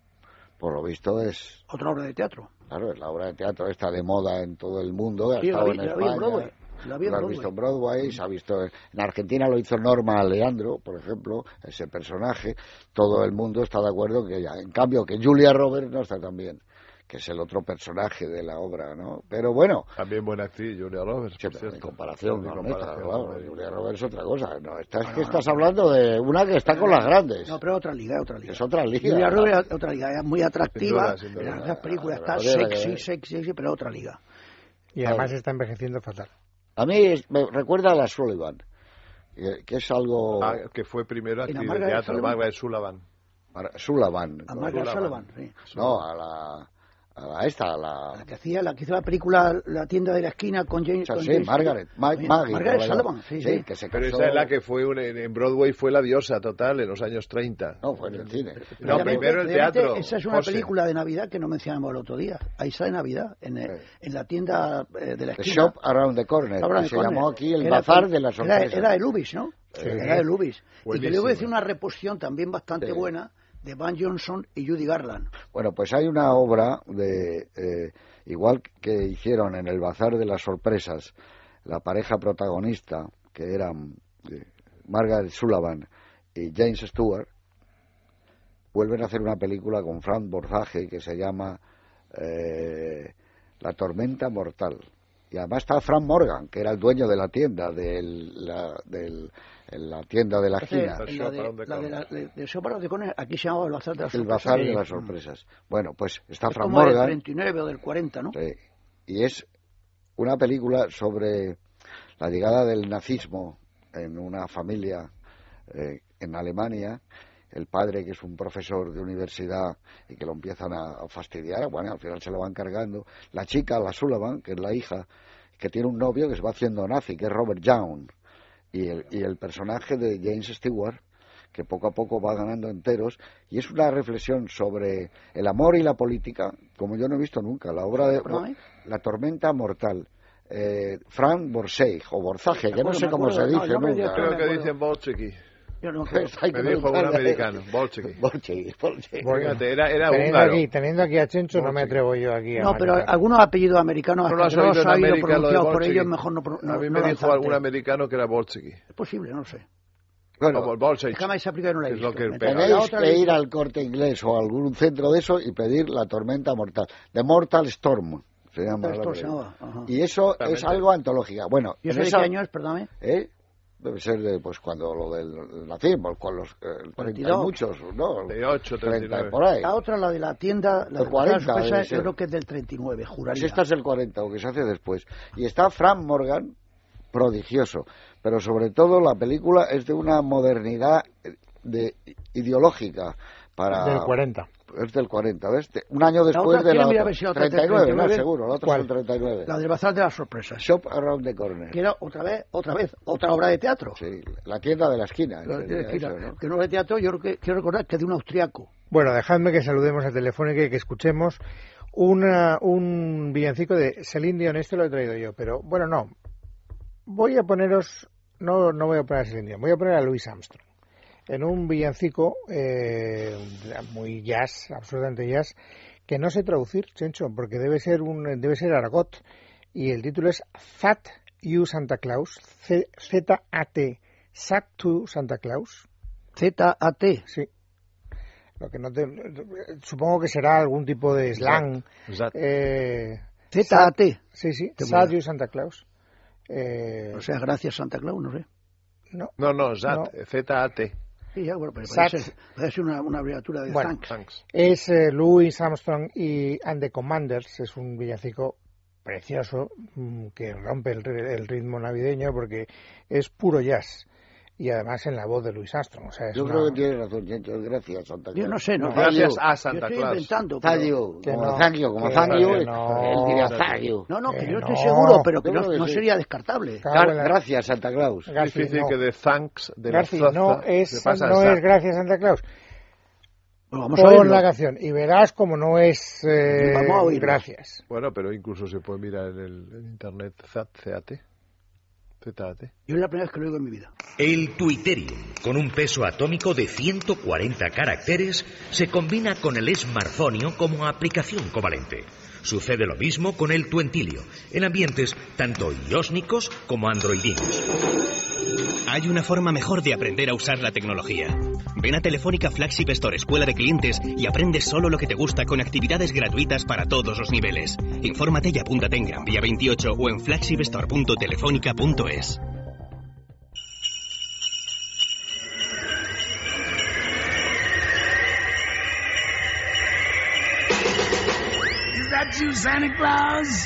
por lo visto es, Otra obra de teatro. claro, es la obra de teatro esta de moda en todo el mundo, ha Sí, la estado vi- en la vi en España. Broadway. La vi en Lo has Broadway. visto en Broadway, se ha visto en, en Argentina lo hizo Norma Leandro, por ejemplo, ese personaje. Todo el mundo está de acuerdo que ella. En cambio, que Julia Roberts no está tan bien, que es el otro personaje de la obra, ¿no? Pero bueno, También buena actriz, Julia Roberts. sí, por pero en cierto. comparación En con comparación esta, claro, con ella. Julia Roberts es otra cosa. No, esta, es No, que no, estás no. hablando de una que está con las grandes. No, pero otra liga, otra liga. Es otra liga. Julia Roberts es otra liga, es muy atractiva. Sin duda, sin duda. En las películas está No tiene nada que sexy, ver. sexy, sexy, pero otra liga. Y además está envejeciendo fatal. A mí es- me recuerda a la Sullivan, que, que es algo... Ah, que fue primero ¿Y la actriz de Margaret teatro, Sullivan? Margaret Sullivan. Mar- Sullivan. A Margaret Sullivan. Sullivan, sí. No, a la... A la esta, a La la... que hacía, la que hizo la película La tienda de la esquina con James. O sea, con sí, James- Margaret, Ma- Oye, Maggie. Margaret ¿no? Sullivan, sí, sí. que se Pero casó... esa es la que fue un- en en Broadway, fue la diosa total en los años treinta. No, fue en el cine. No, Realmente- primero el realmente teatro, Esa es una José. película de Navidad que no mencionamos el otro día. Ahí sale Navidad, en, el- Sí. en la tienda eh, de la The esquina. Shop Around the Corner, Abraham que se Corner. llamó aquí el Era bazar con- de la era, sorpresa. era de Lubis, ¿no? Sí. Era de Lubis. Y que Buenísima. luego hizo una reposición también bastante Sí. buena de Van Johnson y Judy Garland. Bueno, pues hay una obra de... eh, igual que hicieron en el Bazar de las Sorpresas, la pareja protagonista, que eran eh, Margaret Sullivan y James Stewart, vuelven a hacer una película con Frank Borzage que se llama eh, La tormenta mortal. Y además está Frank Morgan, que era el dueño de la tienda, de la, del, la tienda de la esquina. La de, la de, la, de, de Soparo de Cones, aquí se llamaba el Bazar de las el Sorpresas. El Bazar de las Sorpresas. Bueno, pues está es Frank como Morgan. del treinta y nueve o del cuarenta, ¿no? Sí, y es una película sobre la llegada del nazismo en una familia eh, en Alemania. El padre, que es un profesor de universidad y que lo empiezan a, a fastidiar, bueno, al final se lo van cargando. La chica, la Sullivan, que es la hija, que tiene un novio que se va haciendo nazi, que es Robert Young. Y el, y el personaje de James Stewart, que poco a poco va ganando enteros, y es una reflexión sobre el amor y la política, como yo no he visto nunca. La obra de ¿No, eh? La tormenta mortal. Eh, Frank Borzage, o Borzage, que no sé cómo se no, dice no, nunca. Creo que dicen Bolcheki. Yo no creo. Me dijo un americano, Bolcheki. Bolcheki, Bolcheki. Fíjate, era, era teniendo, húngaro. aquí, teniendo aquí a Chencho, no me atrevo yo aquí a No, pero manejar. algunos apellidos americanos, ¿No lo hasta has que no oído los en ha oído América, lo de pronunciados por Bolcheki? ellos, mejor no, no A mí no me dijo lanzarte. algún americano que era Bolcheki. Es posible, no lo sé. Bueno, Como el Bolcheki. Déjame esa película, no la he Es lo visto. que Me pega. trae la tenéis otra que vez. ir al Corte Inglés o a algún centro de eso y pedir La tormenta mortal. The Mortal Storm se llama. Esto la se película. llamaba, ajá. Y eso Exactamente. es algo antológica. Bueno, ¿Y en eso de esa- qué año es, perdóname? ¿Eh? Debe ser de, pues, cuando lo del nazismo, con los eh, treinta cuarenta y y dos. muchos, ¿no? treinta y ocho, treinta y nueve. por ahí. La otra, la de la tienda, la El de cuarenta la sorpresa, debe yo ser. creo que es del treinta y nueve, juraría. Pues esta es el cuarenta, o que se hace después. Y está Frank Morgan, prodigioso. Pero sobre todo la película es de una modernidad de, ideológica. Para, Del cuarenta. Es del cuarenta, ¿ves? De- Un año después otra, de la ¿quieren mirar a otra. ver si la otra es del treinta y nueve, treinta y nueve? no, seguro, la otra ¿Cuál? es el treinta y nueve. La del Bazar de las Sorpresas. Shop Around the Corner. Que era otra vez, otra vez, otra obra de teatro. Sí, la tienda de la esquina. La sería de esquina, eso, ¿no? que no es de teatro, yo creo que quiero recordar que es de un austriaco. Bueno, dejadme que saludemos a Telefónica y que escuchemos una, un villancico de Celine Dion. Este lo he traído yo, pero bueno, no. Voy a poneros, no, no voy a poner a Celine Dion, voy a poner a Louis Armstrong. En un villancico eh, muy jazz, absolutamente jazz, que no sé traducir, Chencho, porque debe ser un debe ser argot. Y el título es Fat You Santa Claus, Z A T, Sat to Santa Claus. Z A T. Sí. Lo que no te, supongo que será algún tipo de slang. Zat. Eh, Z A T. Sí, sí, Qué Sat buena. You Santa Claus. Eh, O sea, gracias Santa Claus, no sé. no, No, no, Zat, No. Z A T. Sí, ya, bueno, pero Sat. parece, parece una, una abreviatura de Bueno. thanks. Thanks. es eh, Louis Armstrong y And the Commanders. Es un villancico precioso mm, que rompe el, ri- el ritmo navideño porque es puro jazz. Y además en la voz de Louis Armstrong. O sea, es Yo una- creo que tiene razón, Chencho, gracias, Santa Claus. Yo no sé, no. Gracias Thank a Yo Santa estoy Claus. inventando. Thank pero- you, Que como no, thank you, como que thank you, no, él diría thank you. No, no, que Que yo estoy no. seguro, pero que Yo no, creo que no sí. sería descartable. Cago en la- Gracias, Santa Claus. Es Garci, difícil no. que de thanks, de Garci, la zaza, no se es, pasa no a Zat. es gracias Santa Claus. Bueno, vamos a Pon oírlo. la canción y verás como no es eh, Vamos a oírlo. gracias. Bueno, pero incluso se puede mirar en, el, en internet Zat, Z A T. Z A T. Yo es la primera vez que lo digo en mi vida. El Twitterium, con un peso atómico de ciento cuarenta caracteres, se combina con el smartphonio como aplicación covalente. Sucede lo mismo con el Twentilio, en ambientes tanto iósnicos como androidinos. Hay una forma mejor de aprender a usar la tecnología. Ven a Telefónica Flagship Store Escuela de Clientes y aprende solo lo que te gusta con actividades gratuitas para todos los niveles. Infórmate y apúntate en Gran Vía veintiocho o en flagshipstore punto telefónica punto es. Is that you, Santa Claus?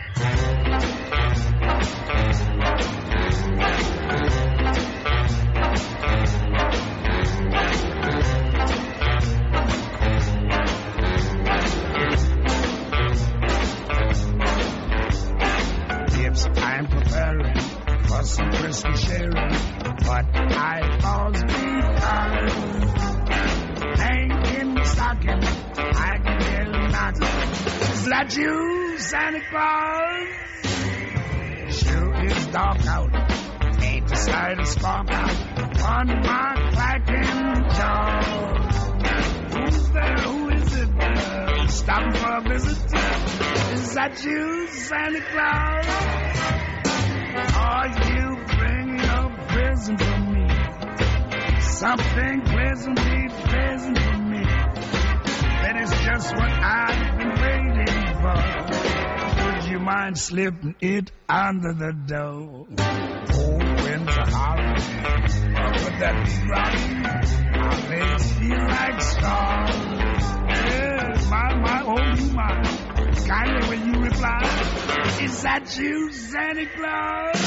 Gifts I'm preparing for some Christmas sharing, but I falls behind. Hang in the stocking, I can hear the knocking. Is that you, Santa Claus? Sure is dark out, ain't the slightest spark out on my clacking jaw. Who's there? Who is it? Uh, stopping for a visit? Is that you, Santa Claus? Are you bringing a present for me? Something pleasantly pleasant for me. That is just what I've been waiting for. Would you mind slipping it under the door. Cold winds are howling, but that beat rocking, our legs feel like stars. Yeah, my, my, oh, you my. Kindly when you reply, is that you, Santa Claus?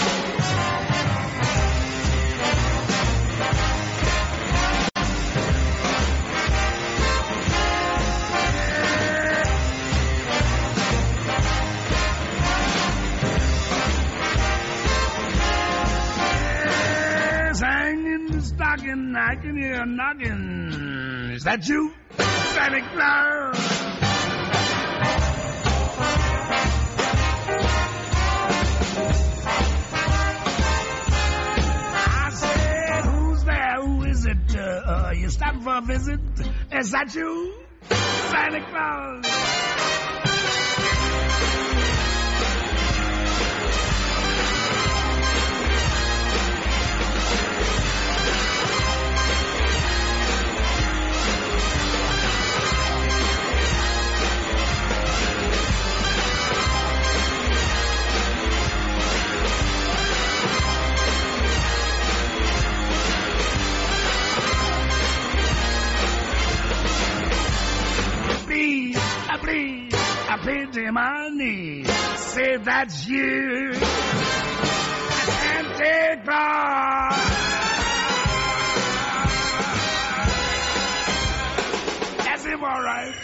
Stocking, I can hear a knocking. Is that you, Santa Claus? I said, who's there? Who is it? Uh, uh, you stopping for a visit? Is that you, Santa Claus? Please, I pity my knees. Say that's you, Santa Claus. That's him, all right.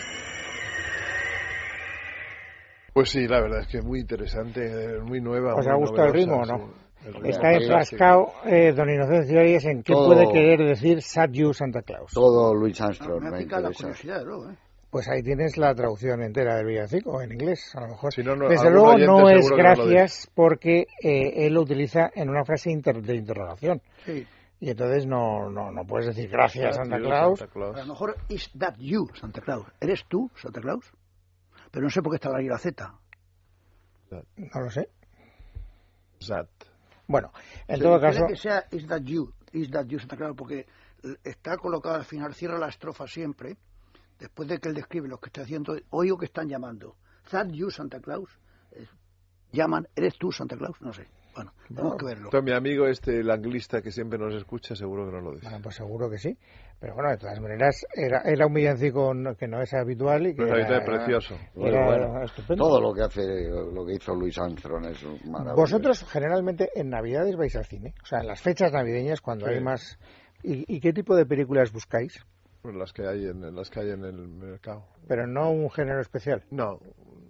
Pues sí, la verdad es que es muy interesante, muy nueva. ¿Os muy ha gustado el ritmo o novedosa, no? sí. El Está ritmo, enfrascado eh, don Inocencio Arias en qué Todo- puede querer decir Sad You Santa Claus. Todo Louis No, Armstrong me me ha picado la interesa. curiosidad, luego, ¿eh? Pues ahí tienes la traducción entera del villancico en inglés, a lo mejor. Si no, no, Desde algún luego oyente no es seguro que no lo gracias porque eh, él lo utiliza en una frase inter- de interrogación. Sí. Y entonces no, no, no puedes decir gracias Santa Dios, Claus. Santa Claus. A lo mejor, is that you, Santa Claus? ¿Eres tú, Santa Claus? Pero no sé por qué está ahí la Z. No lo sé. Zat. Bueno, en Se todo quiere caso, que sea is that you, is that you, Santa Claus, porque está colocado al final, cierra la estrofa siempre, después de que él describe lo que está haciendo, oigo que están llamando. That you, Santa Claus. Eh, llaman, ¿eres tú, Santa Claus? No sé. Bueno, tenemos que verlo. Entonces, mi amigo este, el anglista que siempre nos escucha, seguro que no lo dice. bueno, pues seguro que sí. Pero bueno, de todas maneras, era, era un villancico no- que no es habitual y que Pero ahorita era, es precioso. Bueno, era bueno, estupendo. todo lo que hace, lo que hizo Louis Armstrong es maravilloso. Vosotros generalmente en Navidades vais al cine, o sea, en las fechas navideñas cuando Sí. hay más... ¿Y, y qué tipo de películas buscáis? Pues las que hay en, en las que hay en el mercado. Pero no un género especial. No,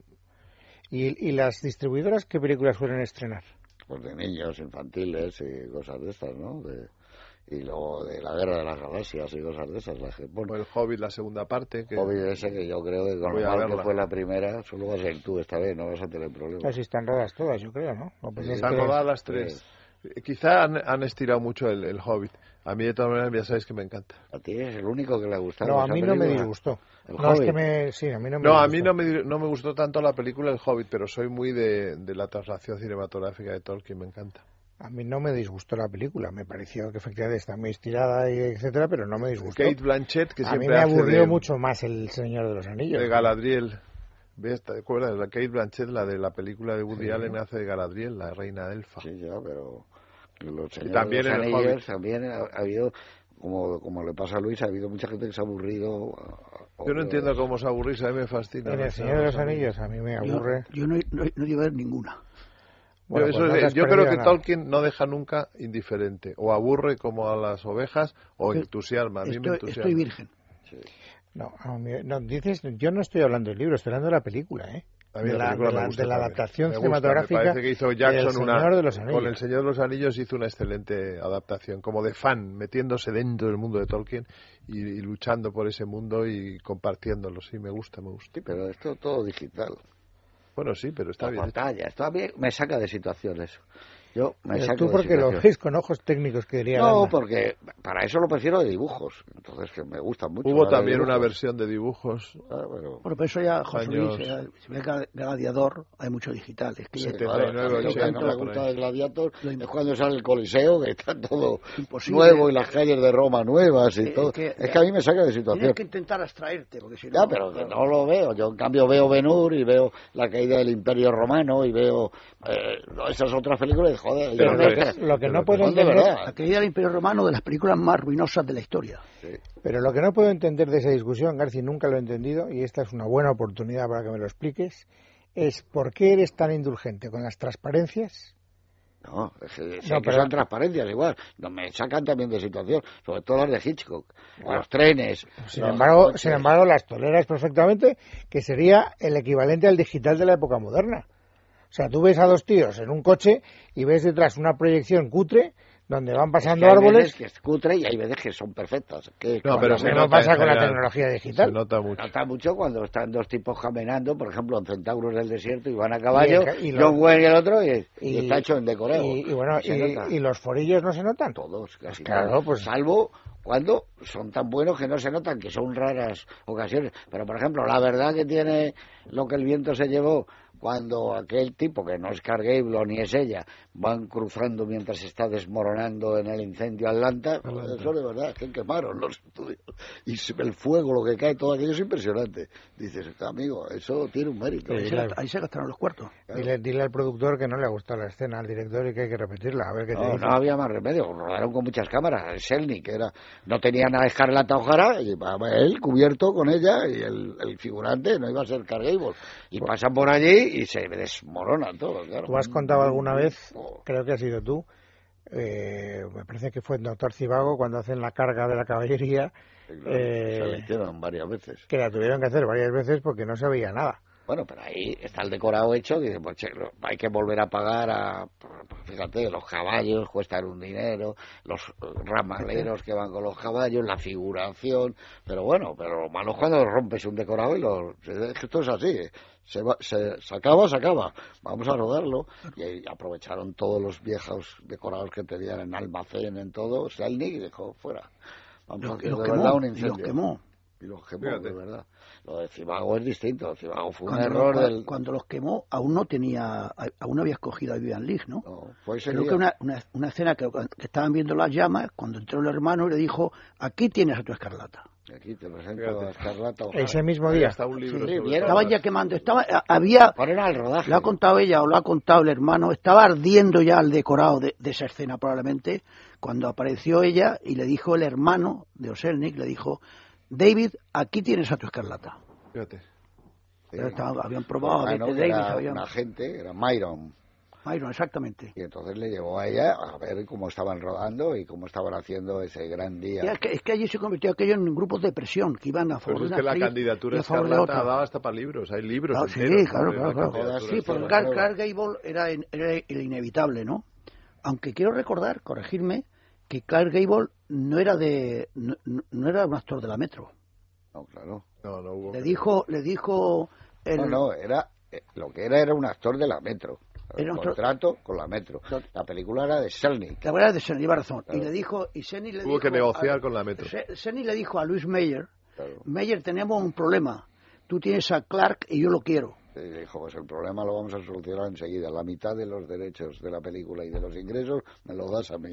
¿Y, y las distribuidoras qué películas suelen estrenar? Pues de niños, infantiles y cosas de estas, ¿no? De, y luego de la Guerra de las Galaxias y cosas de esas. La que o pone. el Hobbit, la segunda parte. Que... Hobbit ese que yo creo que con Voy lo a mal que verla. fue la primera, solo vas a ser tú esta vez, no vas a tener problemas. Así están rodadas todas, yo creo, ¿no? Lo que pasa es Están que- rodadas las tres. Eh, Quizá han, han estirado mucho el, el Hobbit. A mí, de todas maneras, ya sabéis que me encanta. A ti es el único que le ha gustado. No, a esa mí no me película. disgustó. El No, es Hobbit. que me... Sí, a mí no me No, a disgustó. mí no me, no me gustó tanto la película El Hobbit, pero soy muy de, de la traslación cinematográfica de Tolkien, me encanta. A mí no me disgustó la película. Me pareció que efectivamente está muy estirada y etcétera, pero no me disgustó. Kate Blanchett, que a mí siempre me hace aburrió de, mucho más El Señor de los Anillos. de Galadriel. ¿Ves? ¿Te acuerdas? La Kate Blanchett, la de la película de Woody Sí. Allen, hace de Galadriel, la reina de Elfa. Sí, ya, pero los Y Señores también de los en el Anillos Hobbit. también ha, ha habido, como, como le pasa a Luis, ha habido mucha gente que se ha aburrido. Yo no entiendo cómo os aburrís, a mí me fascina. En El Señor de los Anillos a mí me Yo, aburre. yo no, no, no llevo a ver ninguna. Bueno, yo eso pues no es- te has yo creo perdido que nada. Tolkien no deja nunca indiferente. O aburre como a las ovejas o Estoy- entusiasma. A mí me Estoy, entusiasma. estoy virgen. No, a mí- no, dices, yo no estoy hablando del libro, estoy hablando de la película, ¿eh? A mí de la la, película de me la- gusta de la también. adaptación Me gusta, cinematográfica me parece que hizo del Jackson una, Señor de los Anillos. con El Señor de los Anillos hizo una excelente adaptación, como de fan, metiéndose dentro del mundo de Tolkien y, y luchando por ese mundo y compartiéndolo. Sí, me gusta, me gusta. Sí, pero esto todo digital. Bueno, sí, pero está La bien hecho. pantalla, esto a mí me saca de situaciones. Yo me Pero saco tú de porque lo situación. ves con ojos técnicos, que diría No, Ganda. porque para eso lo prefiero de dibujos. Entonces, que me gusta mucho. Hubo la de también una dibujos. versión de dibujos. Ah, bueno. Bueno, pero eso ya, José Años- Luis, ya, si ves Gal- Gladiador, hay mucho digital. Es que Sí, ya- setenta y nueve, claro, lo que ochenta, no me por gusta ahí. de Gladiator Lo es cuando sale el Coliseo, que está todo Imposible. nuevo y las calles de Roma nuevas y Eh, todo. es que- es que a mí me saca de situación. Tienes que intentar abstraerte, porque si no... Ya, pero que no lo veo. Yo, en cambio, veo Ben-Hur y veo la caída del Imperio Romano y veo eh, esas otras películas y, joder... Pero yo lo no- que, lo que no pero puedo son de entender, verdad. La caída del Imperio Romano, de las películas más ruinosas de la historia. Sí. pero lo que no puedo entender de esa discusión, García, nunca lo he entendido, y esta es una buena oportunidad para que me lo expliques, es por qué eres tan indulgente con las transparencias. No, es que, sé No, que pero- son transparencias igual. No, me sacan también de situación, sobre todo las de Hitchcock. Los trenes. Sin los embargo, coches. sin embargo, las toleras perfectamente, que sería el equivalente al digital de la época moderna. O sea, tú ves a dos tíos en un coche y ves detrás una proyección cutre donde van Es pasando que hay árboles. veces que es cutre y hay veces que son perfectas. Que, No, que pero cuando se ¿Qué me no nota pasa en con la general. tecnología Se digital? nota mucho. nota mucho cuando están dos tipos caminando, por ejemplo, en Centauros del Desierto y van a caballo, Y el- y los- John Wayne y el otro, y, y Y- está hecho en decorado. Y, y bueno, se y, nota. y los forillos no se notan. Todos, casi Claro, todos. pues- Salvo cuando son tan buenos que no se notan, que son raras ocasiones. Pero, por ejemplo, la verdad que tiene lo que el viento se llevó cuando aquel tipo, que no es Clark Gable ni es ella, van cruzando mientras se está desmoronando en el incendio Atlanta, Atlanta. eso de verdad, que quemaron los estudios. Y se ve el fuego, lo que cae, todo aquello es impresionante. Dices, amigo, eso tiene un mérito. Ahí, Sí, se, claro. ahí se gastaron los cuartos. Dile, dile al productor que no le ha gustado la escena, al director, y que hay que repetirla, a ver qué te No, dice. no había más remedio, rodaron con muchas cámaras. El Selnik, que era, no tenía nada de Escarlata O'Hara, y va él cubierto con ella, y el, el figurante no iba a ser Clark Gable. Y pasan por allí y se desmorona todo, claro. Tú has contado alguna vez, Oh, creo que has sido tú, eh, me parece que fue el doctor Cibago, cuando hacen la carga de la caballería, sí, claro, eh, se le hicieron varias veces. que la tuvieron que hacer varias veces porque no se veía nada. Bueno, pero ahí está el decorado hecho, que dice, pues che, lo- hay que volver a pagar a, fíjate, los caballos cuestan un dinero, los eh, ramaleros que van con los caballos, la figuración, pero bueno, pero lo malo es cuando rompes un decorado y lo, es que esto es así, se, va, se, se acaba, se acaba, vamos a rodarlo, y ahí aprovecharon todos los viejos decorados que tenían en almacén, en todo, Selnik, y dijo, fuera, vamos a Los, hacer los de quemó, verdad un y los incendio. quemó. Y los quemó, Fíjate. de verdad. Lo de Cibago es distinto, Cibago fue un Cuando, error lo- del... cuando los quemó, aún no tenía, aún no había escogido a Vivian Leigh, ¿no? No, fue ese Creo día. que una, una, una escena que, que estaban viendo las llamas, cuando entró el hermano y le dijo, aquí tienes a tu Escarlata. Aquí te presento Fíjate. a Escarlata O'Hara. Ese mismo Ahí día. está un libro Sí, sobre vieron. Estaban todas. ya quemando, estaba, había, Poner al rodaje. lo ha contado ella o lo ha contado el hermano, estaba ardiendo ya el decorado de, de esa escena probablemente, cuando apareció ella y le dijo el hermano de Selnik, le dijo, David, aquí tienes a tu Escarlata. Fíjate. Sí. Pero estaban- habían probado a Ah, no, Bette que Davis, era habían... un agente, era Myron. Myron, exactamente. Y entonces le llevó a ella a ver cómo estaban rodando y cómo estaban haciendo ese gran día. Y es, que, es que allí se convirtió aquello en grupos de presión que iban a favor Pues es de que una la actriz candidatura y a favor de Escarlata otra. daba hasta para libros. Hay libros Ah, sí, enteros claro, sobre claro, la claro. candidatura Sí, Sí, porque Escarlata. Clark, Clark Gable era, en- era el inevitable, ¿no? Aunque quiero recordar, corregirme, que Clark Gable no era de no, no era un actor de la Metro. No, claro. No, no hubo. Le dijo, le dijo el, No, no, era, eh, lo que era era un actor de la Metro. El Era un actor- contrato con la Metro. La película era de Selnik. la verdad de Seni, lleva razón. Claro. Y le dijo, y Seni le Tuvo dijo que negociar a- con la Metro. Se- Seni le dijo a Luis Meyer, Claro. Meyer, tenemos un problema. Tú tienes a Clark y yo lo quiero. Y dijo, pues el problema lo vamos a solucionar enseguida. La mitad de los derechos de la película y de los ingresos me lo das a mí.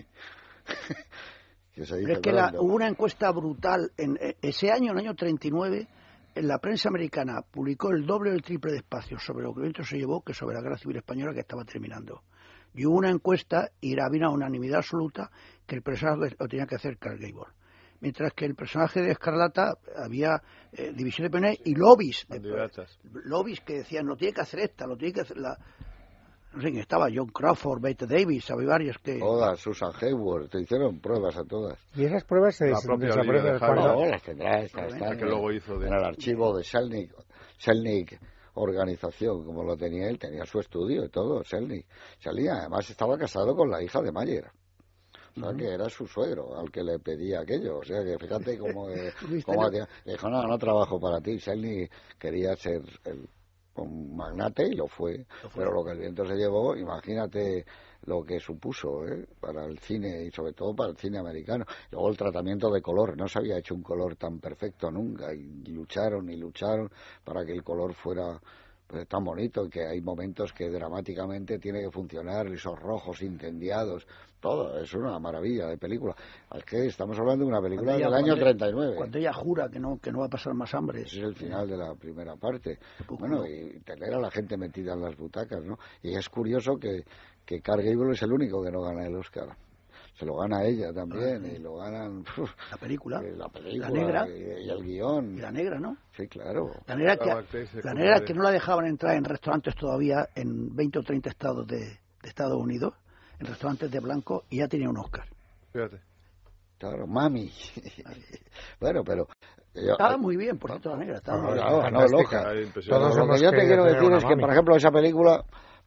Que se dice Pero es que la- pronto. hubo una encuesta brutal. En eh, ese año, en el año treinta y nueve, en la prensa americana publicó el doble o el triple de espacio sobre lo que el viento se llevó que sobre la Guerra Civil Española que estaba terminando. Y hubo una encuesta y era, había una unanimidad absoluta que el personaje lo tenía que hacer Clark Gable. Mientras que el personaje de Escarlata había eh, división de opiniones y lobbies. de- Candidatas. lobbies que decían, lo tiene que hacer esta, lo tiene que hacer la... No sé quién estaba, John Crawford, Bette Davis, había varios que... Todas, Susan Hayward, te hicieron pruebas a todas. Y esas pruebas se La des- propia desaparecen Olivia de cuando... No, las tendrá, está, está La en, que el- luego hizo de- en el archivo de Selnik, Selnik Organización, como lo tenía él, tenía su estudio y todo, Selnik. Selnik además estaba casado con la hija de Mayer. O sea, que era su suegro al que le pedía aquello. O sea, que fíjate cómo... eh, ¿Viste, cómo no? hacía- le dijo, no, no trabajo para ti. Selnik quería ser el un magnate y lo fue, lo fue, pero lo que el viento se llevó, imagínate lo que supuso ¿eh? para el cine y sobre todo para el cine americano. Luego el tratamiento de color, no se había hecho un color tan perfecto nunca y lucharon y lucharon para que el color fuera pues, tan bonito, y que hay momentos que dramáticamente tiene que funcionar, esos rojos incendiados, todo, es una maravilla de película. Es que estamos hablando de una película ella, del año treinta y nueve. Cuando ella jura que no que no va a pasar más hambre. Ese es el final de la primera parte. Bueno, y tener a la gente metida en las butacas, ¿no? Y es curioso que, que Clark Gable es el único que no gana el Oscar. Se lo gana ella también, ah, sí. y lo ganan... Uf, la película. La película. La negra. Y, y el guión. Y la negra, ¿no? Sí, claro. La negra, que, la negra que no la dejaban entrar en restaurantes todavía en veinte o treinta estados de, de Estados Unidos, en restaurantes de blanco, y ya tenía un Oscar. Fíjate. Claro, mami. Bueno, pero... Yo, estaba muy bien, por cierto, la negra. Estaba no, muy no, bien. no, loca. Lo que yo te quiero decir es que, por ejemplo, esa película...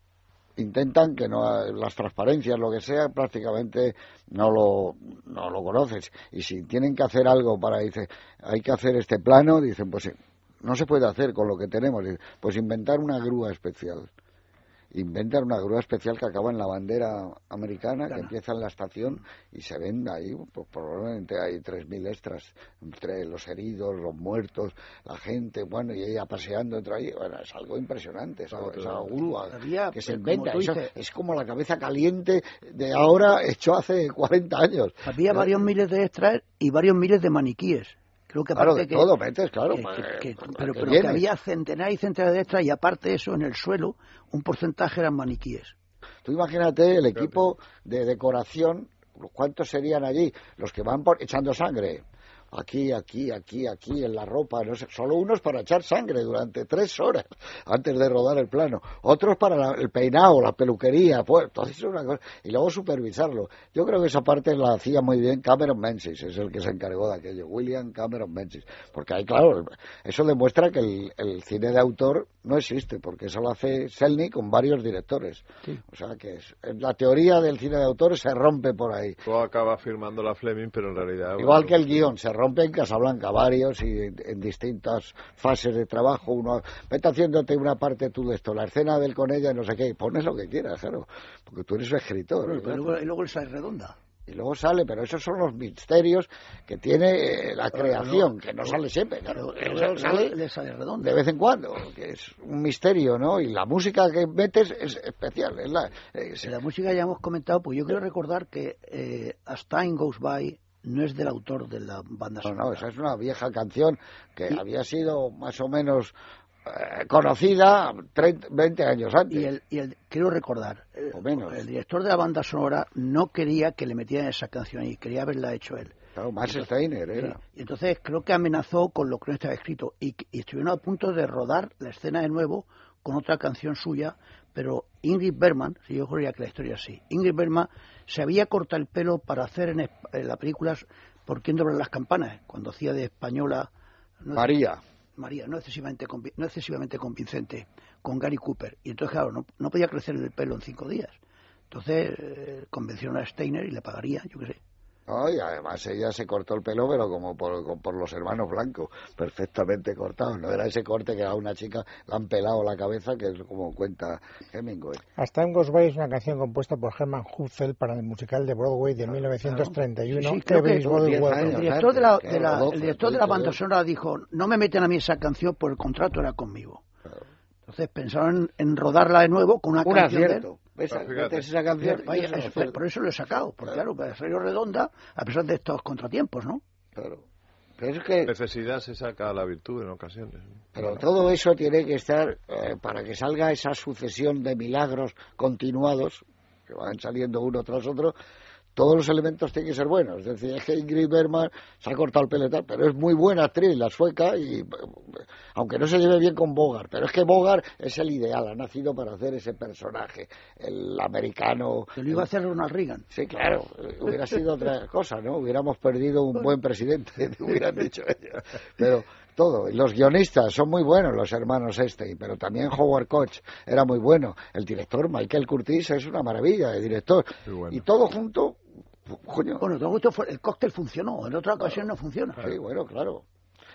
intentan que no las transparencias, lo que sea, prácticamente no lo no lo conoces. Y si tienen que hacer algo para, dice, hay que hacer este plano, dicen, pues no se puede hacer con lo que tenemos. Dicen, pues inventar una grúa especial. Inventan una grúa especial que acaba en la bandera americana, claro. que empieza en la estación y se ven ahí, pues probablemente hay tres mil extras, entre los heridos, los muertos, la gente, bueno, y ella paseando entre ahí, bueno, es algo impresionante, esa, claro, esa grúa había, que se inventa, eso es como la cabeza caliente de ahora hecho hace cuarenta años. Había ¿no? varios miles de extras y varios miles de maniquíes. Creo que claro, de que, todo metes, claro. Que, pues, que, que, pues, pero que pero que había centenares y centenares de extras y aparte de eso, en el suelo, un porcentaje eran maniquíes. Tú imagínate el equipo de decoración, ¿cuántos serían allí? Los que van por, echando sangre. Aquí, aquí, aquí, aquí, en la ropa, no sé, solo unos para echar sangre durante tres horas antes de rodar el plano, otros para la, el peinado, la peluquería, pues, todo eso es una cosa, y luego supervisarlo. Yo creo que esa parte la hacía muy bien Cameron Menzies, es el que se encargó de aquello, William Cameron Menzies, porque ahí, claro, eso demuestra que el, el cine de autor no existe, porque eso lo hace Selny con varios directores. Sí. O sea que es, la teoría del cine de autor se rompe por ahí. Todo acaba firmando la Fleming, pero en realidad... Igual bueno, que el guión, se rompe en Casablanca, varios y en, en distintas fases de trabajo. Uno, vete haciéndote una parte tú de esto, la escena del con ella, no sé qué, pones lo que quieras, claro, porque tú eres un escritor. Bueno, pero luego, y luego el sale redonda. Y luego sale, pero esos son los misterios que tiene eh, la pero creación, no, que no no, sale siempre, claro, pero, eso sale, le sale redonda de vez en cuando, que es un misterio, ¿no? Y la música que metes es especial. Es la, es, la música ya hemos comentado, pues yo quiero recordar que eh, As Time Goes By no es del autor de la banda sonora. No, no, esa es una vieja canción que y, había sido más o menos eh, conocida treinta, veinte años antes. Y el, y el quiero recordar, o menos. El director de la banda sonora no quería que le metieran esa canción y quería haberla hecho él. Claro, Max Steiner era. Y entonces creo que amenazó con lo que no estaba escrito y, y estuvieron a punto de rodar la escena de nuevo con otra canción suya, pero Ingrid Bergman, si yo creía que la historia es así, Ingrid Bergman se había cortado el pelo para hacer en, en las películas Por quién doblan las campanas, cuando hacía de española no María. Es, María, no excesivamente, no excesivamente convincente, con Gary Cooper. Y entonces, claro, no, no podía crecer el pelo en cinco días. Entonces eh, convenció a Steiner y le pagaría, yo qué sé. No, y además ella se cortó el pelo, pero como por, por los hermanos Blanco, perfectamente cortado. No era ese corte que a una chica le han pelado la cabeza, que es como cuenta Hemingway. As Time Goes By es una canción compuesta por Herman Husel para el musical de Broadway de claro, mil novecientos treinta y uno. Claro. Sí, creo que el director de la, de la, el director de la banda sonora dijo, no me meten a mí esa canción, por el contrato era conmigo. Claro. Entonces pensaron en rodarla de nuevo con una un canción acierto. Esa, esa canción, Vaya, es, por, por eso lo he sacado, porque claro, para Río Redonda, a pesar de estos contratiempos, ¿no? Claro. Pero es que necesidad se saca la virtud en ocasiones. Pero bueno, todo eso tiene que estar eh, para que salga esa sucesión de milagros continuados que van saliendo uno tras otro. Todos los elementos tienen que ser buenos. Es decir, es que Ingrid Bergman se ha cortado el pelo y tal, pero es muy buena actriz, la sueca, y aunque no se lleve bien con Bogart, pero es que Bogart es el ideal, ha nacido para hacer ese personaje, el americano. Que lo iba a hacer Ronald Reagan. Sí, claro, hubiera sido otra cosa, ¿no? Hubiéramos perdido un buen presidente, hubieran dicho ella. Pero todo, y los guionistas son muy buenos, los hermanos Stein, pero también Howard Koch era muy bueno. El director, Michael Curtiz, es una maravilla de director. Bueno. Y todo junto. Coño. Bueno, todo esto fue, el cóctel funcionó, en otra ocasión claro. no funciona. Sí, bueno, claro.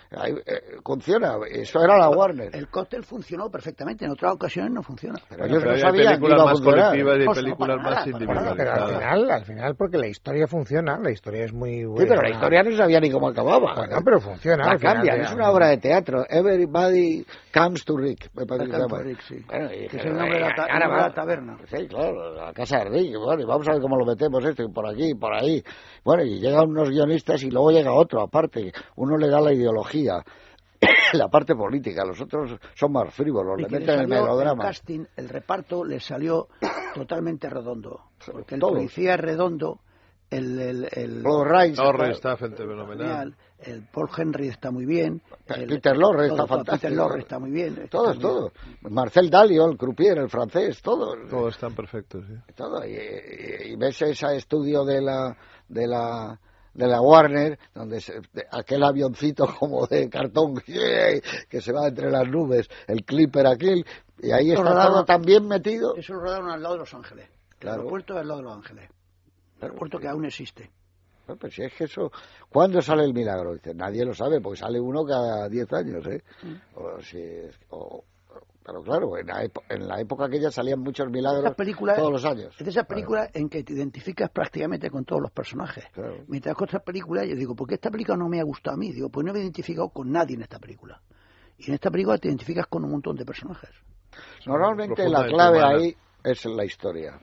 Ahí, eh, funciona, eso era la Warner. El cóctel funcionó perfectamente, en otras ocasiones no funciona. Pero ellos pero no hay sabían que películas iba a más funcionar. colectivas y hay No, no, películas para más nada, para Bueno, nada. pero al individualizadas. final, al final, porque la historia funciona, la historia es muy buena. Sí, pero la historia no sabía ni cómo acababa. Bueno, pero funciona. La al final cambian, de- es una obra de teatro. Everybody comes to Rick. Me parece que se Welcome to llama. Rick, sí. Bueno, y Que es dije, el nombre de la ta- ahora el nombre de la va- taberna. Sí, claro, la casa de Rick. Bueno, y vamos a ver cómo lo metemos esto, y por aquí, y por ahí. Bueno, y llegan unos guionistas y luego llega otro, aparte. Uno le da la ideología, la parte política. Los otros son más frívolos, Y le que le meten el salió melodrama. el casting, el reparto le salió totalmente redondo. Porque el Todos. policía es redondo, el... el, el Los Rice, Torre está- está fenomenal. genial, el Paul Henry está muy bien. el- Peter Lorre está todo, todo, fantástico. Peter Lorre está muy bien. está Todos, muy todos. Marcel Dalio, el croupier, el francés, todos. Todos están perfectos, sí. Todo. Y, y- y ves ese estudio de la de la de la Warner, donde se- de- aquel avioncito como de cartón que se va entre las nubes, el Clipper aquel, y ahí Eso está rodaron- todo tan bien metido. Eso lo rodaron al lado de Los Ángeles. Claro. El aeropuerto es al lado de Los Ángeles. El aeropuerto que aún existe. No, pero si es que eso, ¿cuándo sale el milagro? Dice, nadie lo sabe, porque sale uno cada diez años, ¿eh? O si es- o- pero claro, en la, epo- en la época aquella salían muchos milagros Esa película todos los años. Es de esas películas en que te identificas prácticamente con todos los personajes. Claro. Mientras que otras películas, yo digo, ¿por qué esta película no me ha gustado a mí? Digo, pues no me he identificado con nadie en esta película. Y en esta película te identificas con un montón de personajes. Normalmente la profundamente clave humana. ahí es la historia.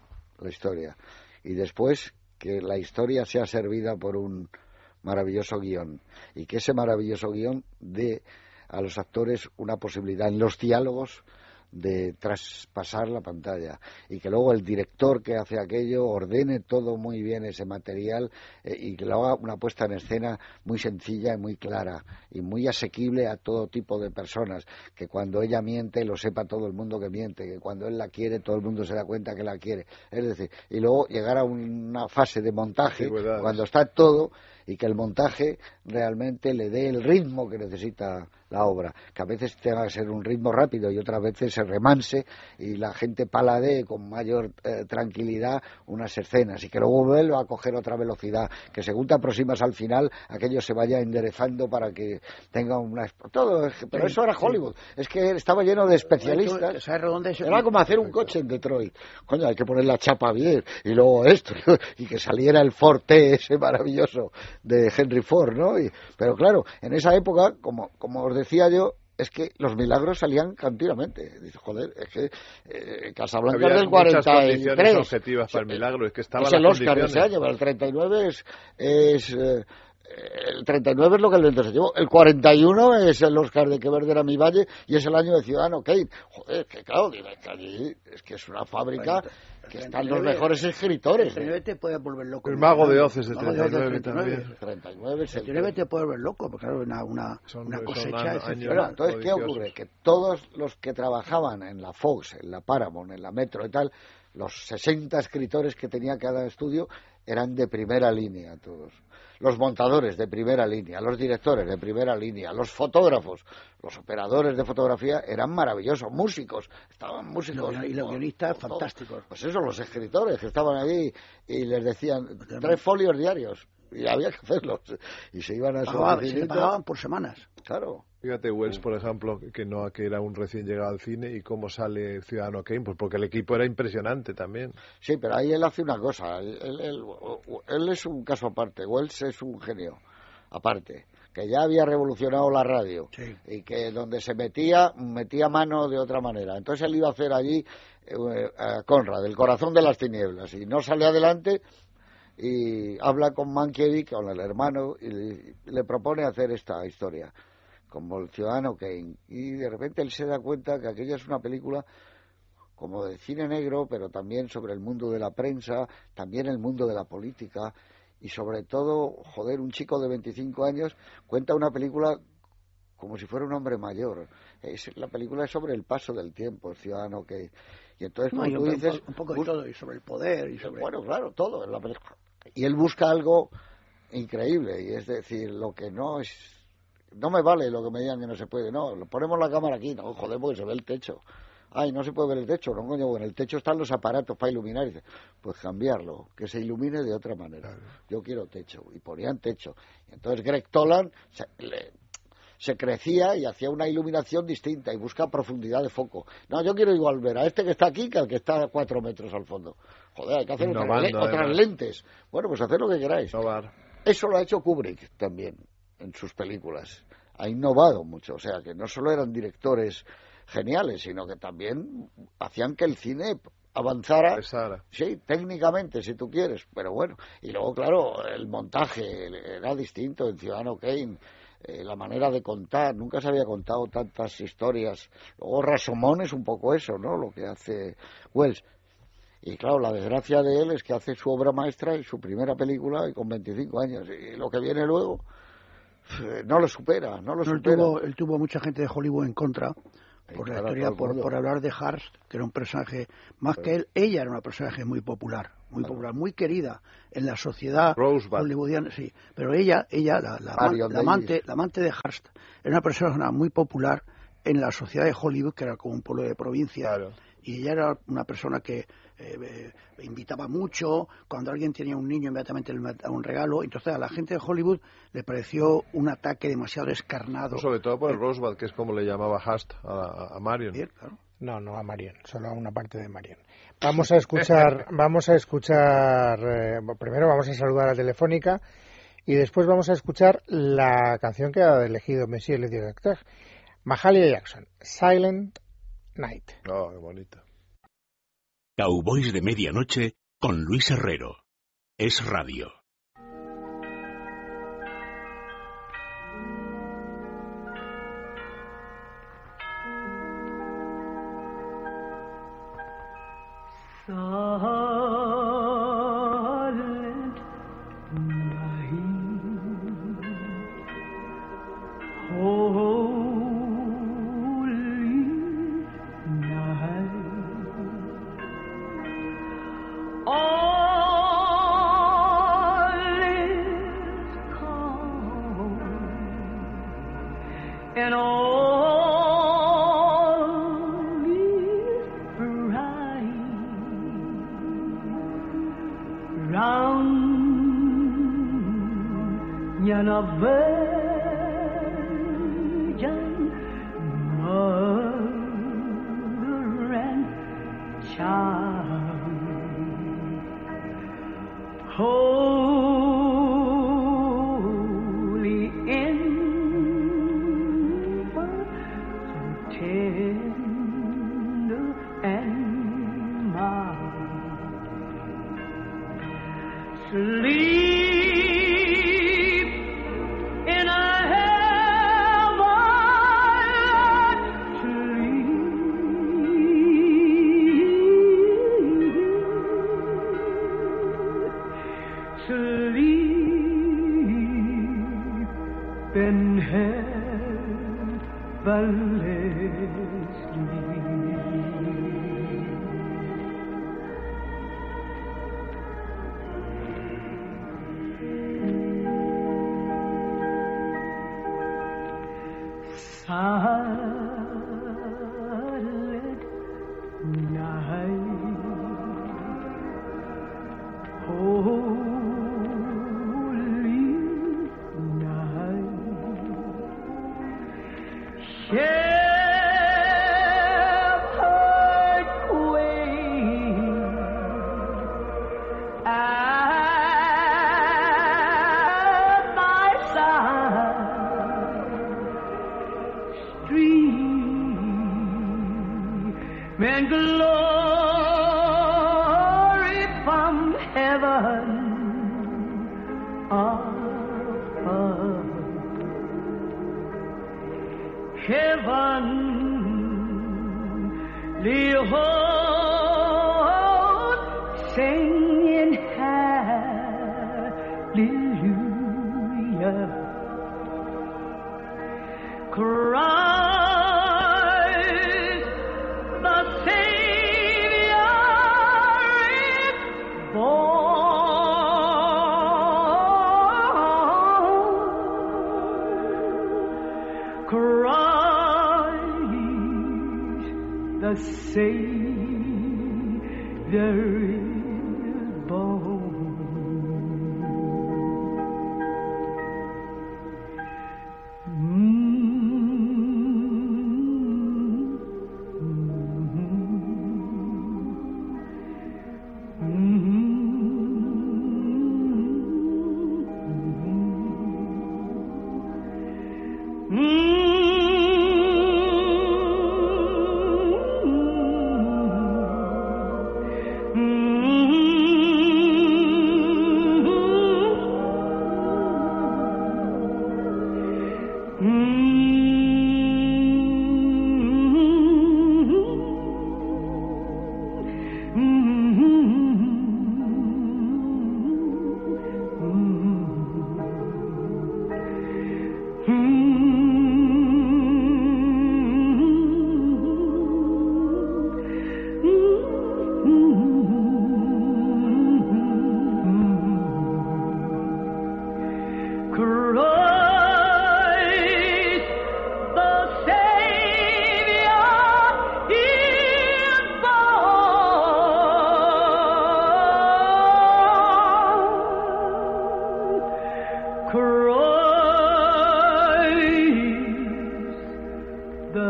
La historia. Y después que la historia sea servida por un maravilloso guión. Y que ese maravilloso guión dé a los actores una posibilidad en los diálogos de traspasar la pantalla y que luego el director que hace aquello ordene todo muy bien ese material eh, y que lo haga una puesta en escena muy sencilla y muy clara y muy asequible a todo tipo de personas, que cuando ella miente lo sepa todo el mundo que miente, que cuando él la quiere todo el mundo se da cuenta que la quiere, es decir, y luego llegar a una fase de montaje Antigüedades. cuando está todo y que el montaje realmente le dé el ritmo que necesita la obra, que a veces tenga que ser un ritmo rápido y otras veces se remanse y la gente paladee con mayor eh, tranquilidad unas escenas y que luego vuelva a coger otra velocidad, que según te aproximas al final aquello se vaya enderezando para que tenga una... todo, pero eso era Hollywood, es que estaba lleno de especialistas. ¿Sabes dónde es? Era como hacer un coche en Detroit. Coño, hay que poner la chapa bien y luego esto y que saliera el Ford T ese maravilloso de Henry Ford, ¿no? Y, pero claro, en esa época, como, como os decía yo, es que los milagros salían continuamente. Dice, joder, es que eh, Casablanca Había es del muchas cuarenta y condiciones tres. objetivas para el milagro, es que estaban Es el las Oscar de ese condiciones. año, pero el treinta y nueve es... es eh, el treinta y nueve es lo que el viento se llevó. El cuarenta y uno es el Oscar de Que Verde era mi valle y es el año de Ciudadano Kane. Joder, que claro, que allí es que es una fábrica que están los mejores escritores. El treinta y nueve te puede volver loco. El Mago de Oz es de El Mago de Oz del treinta y nueve treinta y nueve. también. treinta y nueve es El el treinta y nueve te puede volver loco, porque claro, una, una, Son- una son cosecha años- excepcional. Bueno, entonces, ¿qué Odiciosos. ocurre? Que todos los que trabajaban en la Fox, en la Paramount, en la Metro y tal, los sesenta escritores que tenía cada estudio eran de primera línea todos. Los montadores de primera línea, los directores de primera línea, los fotógrafos, los operadores de fotografía eran maravillosos, músicos, estaban músicos. Y los guionistas Todo. fantásticos. Pues eso, los escritores que estaban allí y les decían, tres folios diarios, y había que hacerlos. Y se iban a su Pagaban- se le oficinita. pagaban por semanas. Claro. Fíjate, Wells, por ejemplo, que no que era un recién llegado al cine y cómo sale Ciudadano Kane, pues porque el equipo era impresionante también. Sí, pero ahí él hace una cosa. Él, él- él- él es un caso aparte. Wells es un genio aparte, que ya había revolucionado la radio Sí. y que donde se metía, metía mano de otra manera. Entonces él iba a hacer allí eh, a Conrad, el corazón de las tinieblas, y no sale adelante y habla con Mankiewicz, con el hermano, y le, le propone hacer esta historia, como el Ciudadano Kane. Y de repente él se da cuenta que aquella es una película como de cine negro, pero también sobre el mundo de la prensa, también el mundo de la política, y sobre todo, joder, un chico de veinticinco años cuenta una película como si fuera un hombre mayor. Es, la película es sobre el paso del tiempo, el Ciudadano Kane. Y entonces, No, como y tú un, dices... un poco de bus- todo, y sobre el poder, y sobre... Bueno, claro, todo en la película. Y él busca algo increíble, y es decir, lo que no es... No me vale lo que me digan que no se puede, no, lo ponemos la cámara aquí, no, joder, porque se ve el techo. Ay, no se puede ver el techo, no, coño, bueno, en el techo están los aparatos para iluminar. Y dice, pues cambiarlo, que se ilumine de otra manera. Yo quiero techo, y ponían techo. Y entonces Greg Toland se- le, se crecía y hacía una iluminación distinta y busca profundidad de foco. No, yo quiero igual ver a este que está aquí que al que está a cuatro metros al fondo. Joder, hay que hacer otras, le otras lentes. Bueno, pues haced lo que queráis. Innovar. Eso lo ha hecho Kubrick también en sus películas. Ha innovado mucho, o sea, que no solo eran directores geniales, sino que también hacían que el cine avanzara, Pesara. sí, técnicamente, si tú quieres, pero bueno. Y luego, claro, el montaje era distinto en Ciudadano Kane, eh, la manera de contar, nunca se había contado tantas historias. Luego Rashomon es un poco eso, ¿no?, lo que hace Wells. Y claro, la desgracia de él es que hace su obra maestra y su primera película y con veinticinco años, y lo que viene luego eh, no lo supera, no lo no, supera. Él tuvo, él tuvo mucha gente de Hollywood en contra, por la historia, por, por hablar de Hearst, que era un personaje, más que él, ella era una personaje muy popular, muy claro. popular, muy querida en la sociedad Rosebud. hollywoodiana, sí, pero ella, ella la, la, la, la, amante, la amante de Hearst, era una persona muy popular en la sociedad de Hollywood, que era como un pueblo de provincia, claro. y ella era una persona que eh, eh, invitaba mucho, cuando alguien tenía un niño inmediatamente le daba un regalo, entonces a la gente de Hollywood le pareció un ataque demasiado descarnado. Sobre todo por el Rosebud, que es como le llamaba Hearst a, a Marion. Bien, claro. No, no a Marion, solo a una parte de Marion. Vamos a escuchar, vamos a escuchar, eh, primero vamos a saludar a Telefónica y después vamos a escuchar la canción que ha elegido Monsieur le Directeur, Mahalia Jackson, Silent Night. Oh, qué bonito. Cowboys de medianoche con Luis Herrero. Es radio. Silent night, holy night, all is calm, and all is bright round yana virgin mother and child, holy infant, so tender and mild, sleep in a in heavenless silent night, holy night, shepherd queen at my side, streaming glory from heaven above. Heavenly hosts singing hallelujah. Christ the Savior is born. Christ the Savior is born. Mm.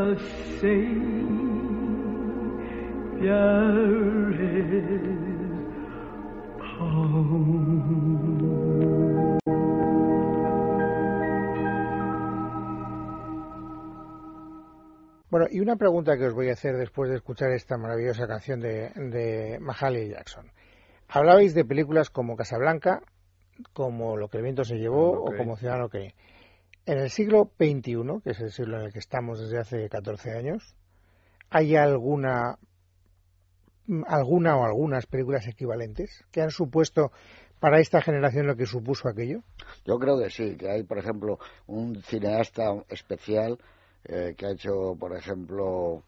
से प्यार है Bueno, y una pregunta que os voy a hacer después de escuchar esta maravillosa canción de, de Mahalia Jackson. Hablabais de películas como Casablanca, como Lo que el viento se llevó okay. o como Ciudadano Kane. En el siglo veintiuno, que es el siglo en el que estamos desde hace catorce años, ¿hay alguna, alguna o algunas películas equivalentes que han supuesto para esta generación lo que supuso aquello? Yo creo que sí, que hay, por ejemplo, un cineasta especial eh, que ha hecho, por ejemplo,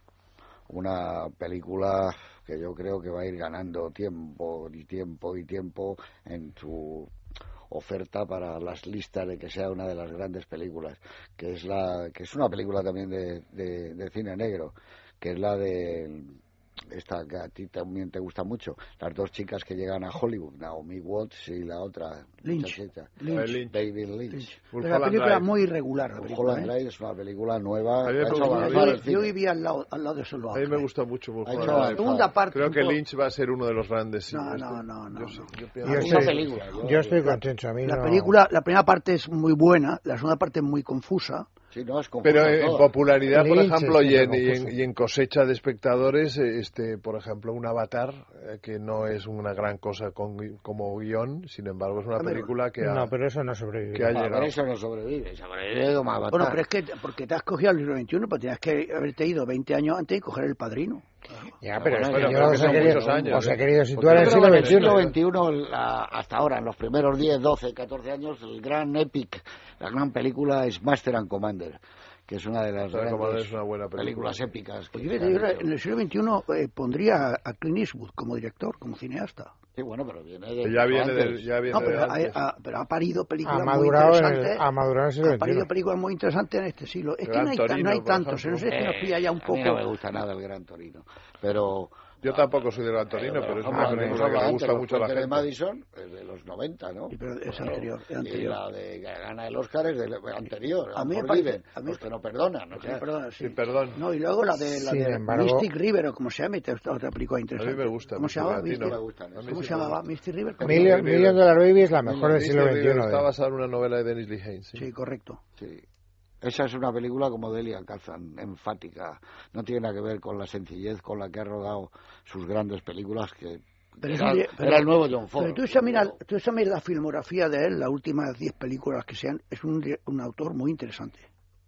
una película que yo creo que va a ir ganando tiempo y tiempo y tiempo en su oferta para las listas de que sea una de las grandes películas, que es la que es una película también de, de, de cine negro, que es la de esta que a ti también te gusta mucho, las dos chicas que llegan a Hollywood, Naomi Watts y la otra Lynch, Lynch. Lynch. David Lynch. Lynch. Una película Drive. Muy irregular. La película, Mulholland Drive ¿eh? Es una película nueva. Yo, yo vivía al lado, al lado de Solo. A mí me gusta mucho Mulholland Drive. La segunda parte. Creo que Lynch va a ser uno de los grandes. No, no, no, no. Yo, no. yo, yo, yo, estoy, película, yo, yo estoy contento. A mí la no... película, la primera parte es muy buena, la segunda parte es muy confusa. Sí, no, es pero en todo. popularidad, por Lynch ejemplo, y en, y, en, y en cosecha de espectadores, este, por ejemplo, un Avatar, eh, que no es una gran cosa con, como guión, sin embargo, es una película que ha, no, pero eso no sobrevive. Que ha no, llegado. Eso no sobrevive, sobrevive como Avatar. Bueno, pero es que porque te has cogido el siglo veintiuno, pues tenías que haberte ido veinte años antes y coger El Padrino. Ya, pero, bueno, es que pero yo os he, querido, años, os he ¿eh? querido situar en el siglo veintiuno. siglo veintiuno la, hasta ahora, en los primeros diez, doce, catorce años, el gran epic, la gran película es Master and Commander, que es una de las grandes es una buena película. películas épicas. Que pues yo, yo en el siglo veintiuno eh, pondría a Clint Eastwood como director, como cineasta. Sí, bueno, pero viene de... Ya viene del, ya viene no, pero, de ha, ha, pero ha parido películas ha muy interesantes. El, ha madurado en el siglo Ha parido películas muy interesantes en este siglo. Es Gran que no hay, Torino, no hay tantos, no sé si nos pilla ya un a poco... mí no me gusta nada el Gran Torino, pero... Yo tampoco soy de Gran Torino, pero es una película que me gusta mucho a la gente. de Madison es de los noventa, ¿no? Sí, pero es anterior, es anterior. Y la de que gana el Oscar es del anterior. A mí me parece... A mí... Los que no perdonan, ¿no? Sí, perdona, sí. sí, perdón. No, y luego la de, la de embargo... Mystic River, o como se llama, otra película interesante. A mí me gusta. ¿Cómo se llama? Mystic... ¿Cómo se llamaba? Mystic River. Million, Million Dollar Baby es la mejor del siglo veintiuno. Está basada en una novela de Dennis Lee Haynes. Sí, sí correcto. Sí. Esa es una película como Delia Kazan, enfática. No tiene nada que ver con la sencillez con la que ha rodado sus grandes películas, que pero era, es, pero, era el nuevo John Ford. Pero tú examinas, tú examinas la filmografía de él, las últimas diez películas que sean, es un, un autor muy interesante.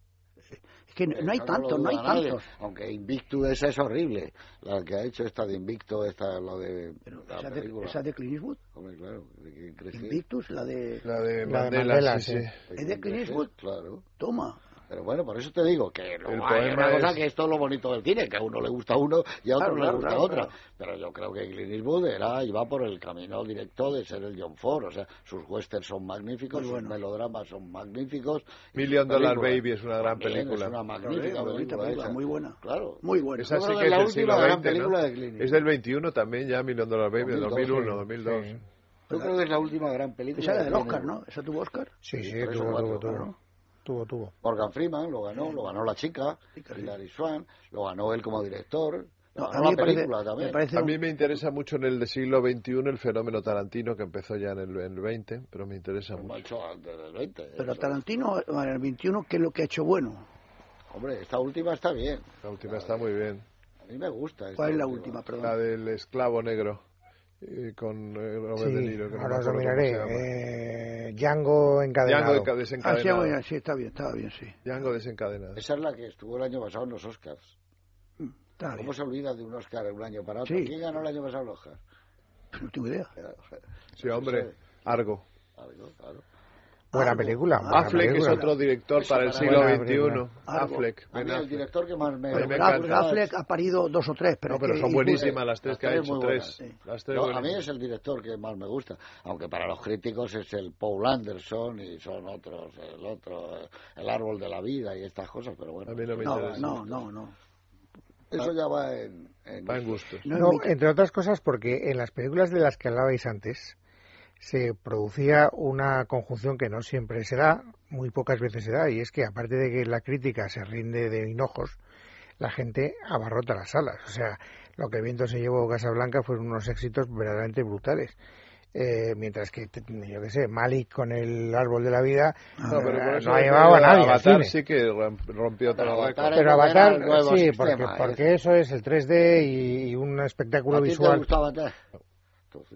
Es que no, no hay no tantos, no hay nadie, tantos. Aunque Invictus esa es horrible. La que ha hecho esta de Invictus, esta lo de pero la esa, película. de, esa de Clint Eastwood. Hombre, claro. ¿De qué Invictus, la de... La de la Mandela, de Mandela sí, sí. sí. ¿Es de Clint Eastwood? Claro. Toma. Pero bueno, por eso te digo que no El hay una cosa es... que esto es lo bonito del cine, que a uno le gusta uno y a otro claro, le claro, gusta claro, otra. claro. Pero yo creo que Clint Eastwood era, iba por el camino directo de ser el John Ford. O sea, sus westerns son magníficos, muy bueno. sus melodramas son magníficos. Million Dollar Baby es una gran película. Es una magnífica Claro, película, película esa. Muy buena. Claro. Muy buena. Esa Yo sí creo que que es la del última siglo gran veinte, película ¿no? de Clint Eastwood. Es del veintiuno también ya, Million Dollar Baby, de dos mil uno, dos mil dos. Sí. Yo creo que es la última gran película. Esa era del de Oscar, Clint ¿no? ¿Esa tuvo Oscar? Sí, sí, tres o tuvo, cuatro, tuvo, tuvo, claro. tuvo, tuvo. Morgan Freeman lo ganó, lo ganó la chica, Sí, casi. Hilary Swank, lo ganó él como director, No, lo a ganó mí la me parece, película me también. parece A un- mí me interesa mucho en el de siglo veintiuno el fenómeno Tarantino, que empezó ya en el, en el veinte, pero me interesa Como ha mucho. hecho antes del veinte. Pero eso. Tarantino, en el veintiuno, ¿qué es lo que ha hecho bueno? Hombre, esta última está bien. La última está muy bien. A mí me gusta esta ¿Cuál es la última, perdón? La del esclavo negro, eh, con eh, Robert Sí, De Niro, que no me ahora os acuerdo lo cómo se miraré. llama. Eh, Django encadenado. Django Ah, sí, desencadenado. bueno, sí, está bien, estaba bien, sí. Django desencadenado. Esa es la que estuvo el año pasado en los Oscars. Está bien. ¿Cómo se olvida de un Oscar de un año para otro? Sí. ¿Quién ganó el año pasado el Oscar? No tengo idea. Sí, hombre, Argo. Algo, claro. Buena Algo. película. buena Affleck es película. otro director Eso para el para siglo buena veintiuno. Algo. Affleck, A Ben mí el Affleck. director que más me... A mí me Affleck, encanta. Affleck ha parido dos o tres, pero, No, pero es que- son buenísimas las tres Las que ha tres hecho, muy tres. buenas, sí. Las tres No, a mí buenísimas. es el director que más me gusta, aunque para los críticos es el Paul Anderson y son otros, el otro, el árbol de la vida y estas cosas, pero bueno. A mí no me No, interesa. no, no, no. Eso ya va en... en Va en gustos. No, No, es mi- entre otras cosas porque en las películas de las que hablabais antes se producía una conjunción que no siempre se da, muy pocas veces se da, y es que aparte de que la crítica se rinde de hinojos, la gente abarrota las salas. O sea, lo que el viento se llevó Casablanca fueron unos éxitos verdaderamente brutales. Eh, mientras que, yo qué sé, Malik con el árbol de la vida no, pero por eso no ha llevado a nadie. Avatar sí que rompió todo el récord. Pero Avatar, sí, sistema, porque, ¿eh? porque eso es el tres D y, y un espectáculo ¿A ti visual. te gusta Avatar? Entonces,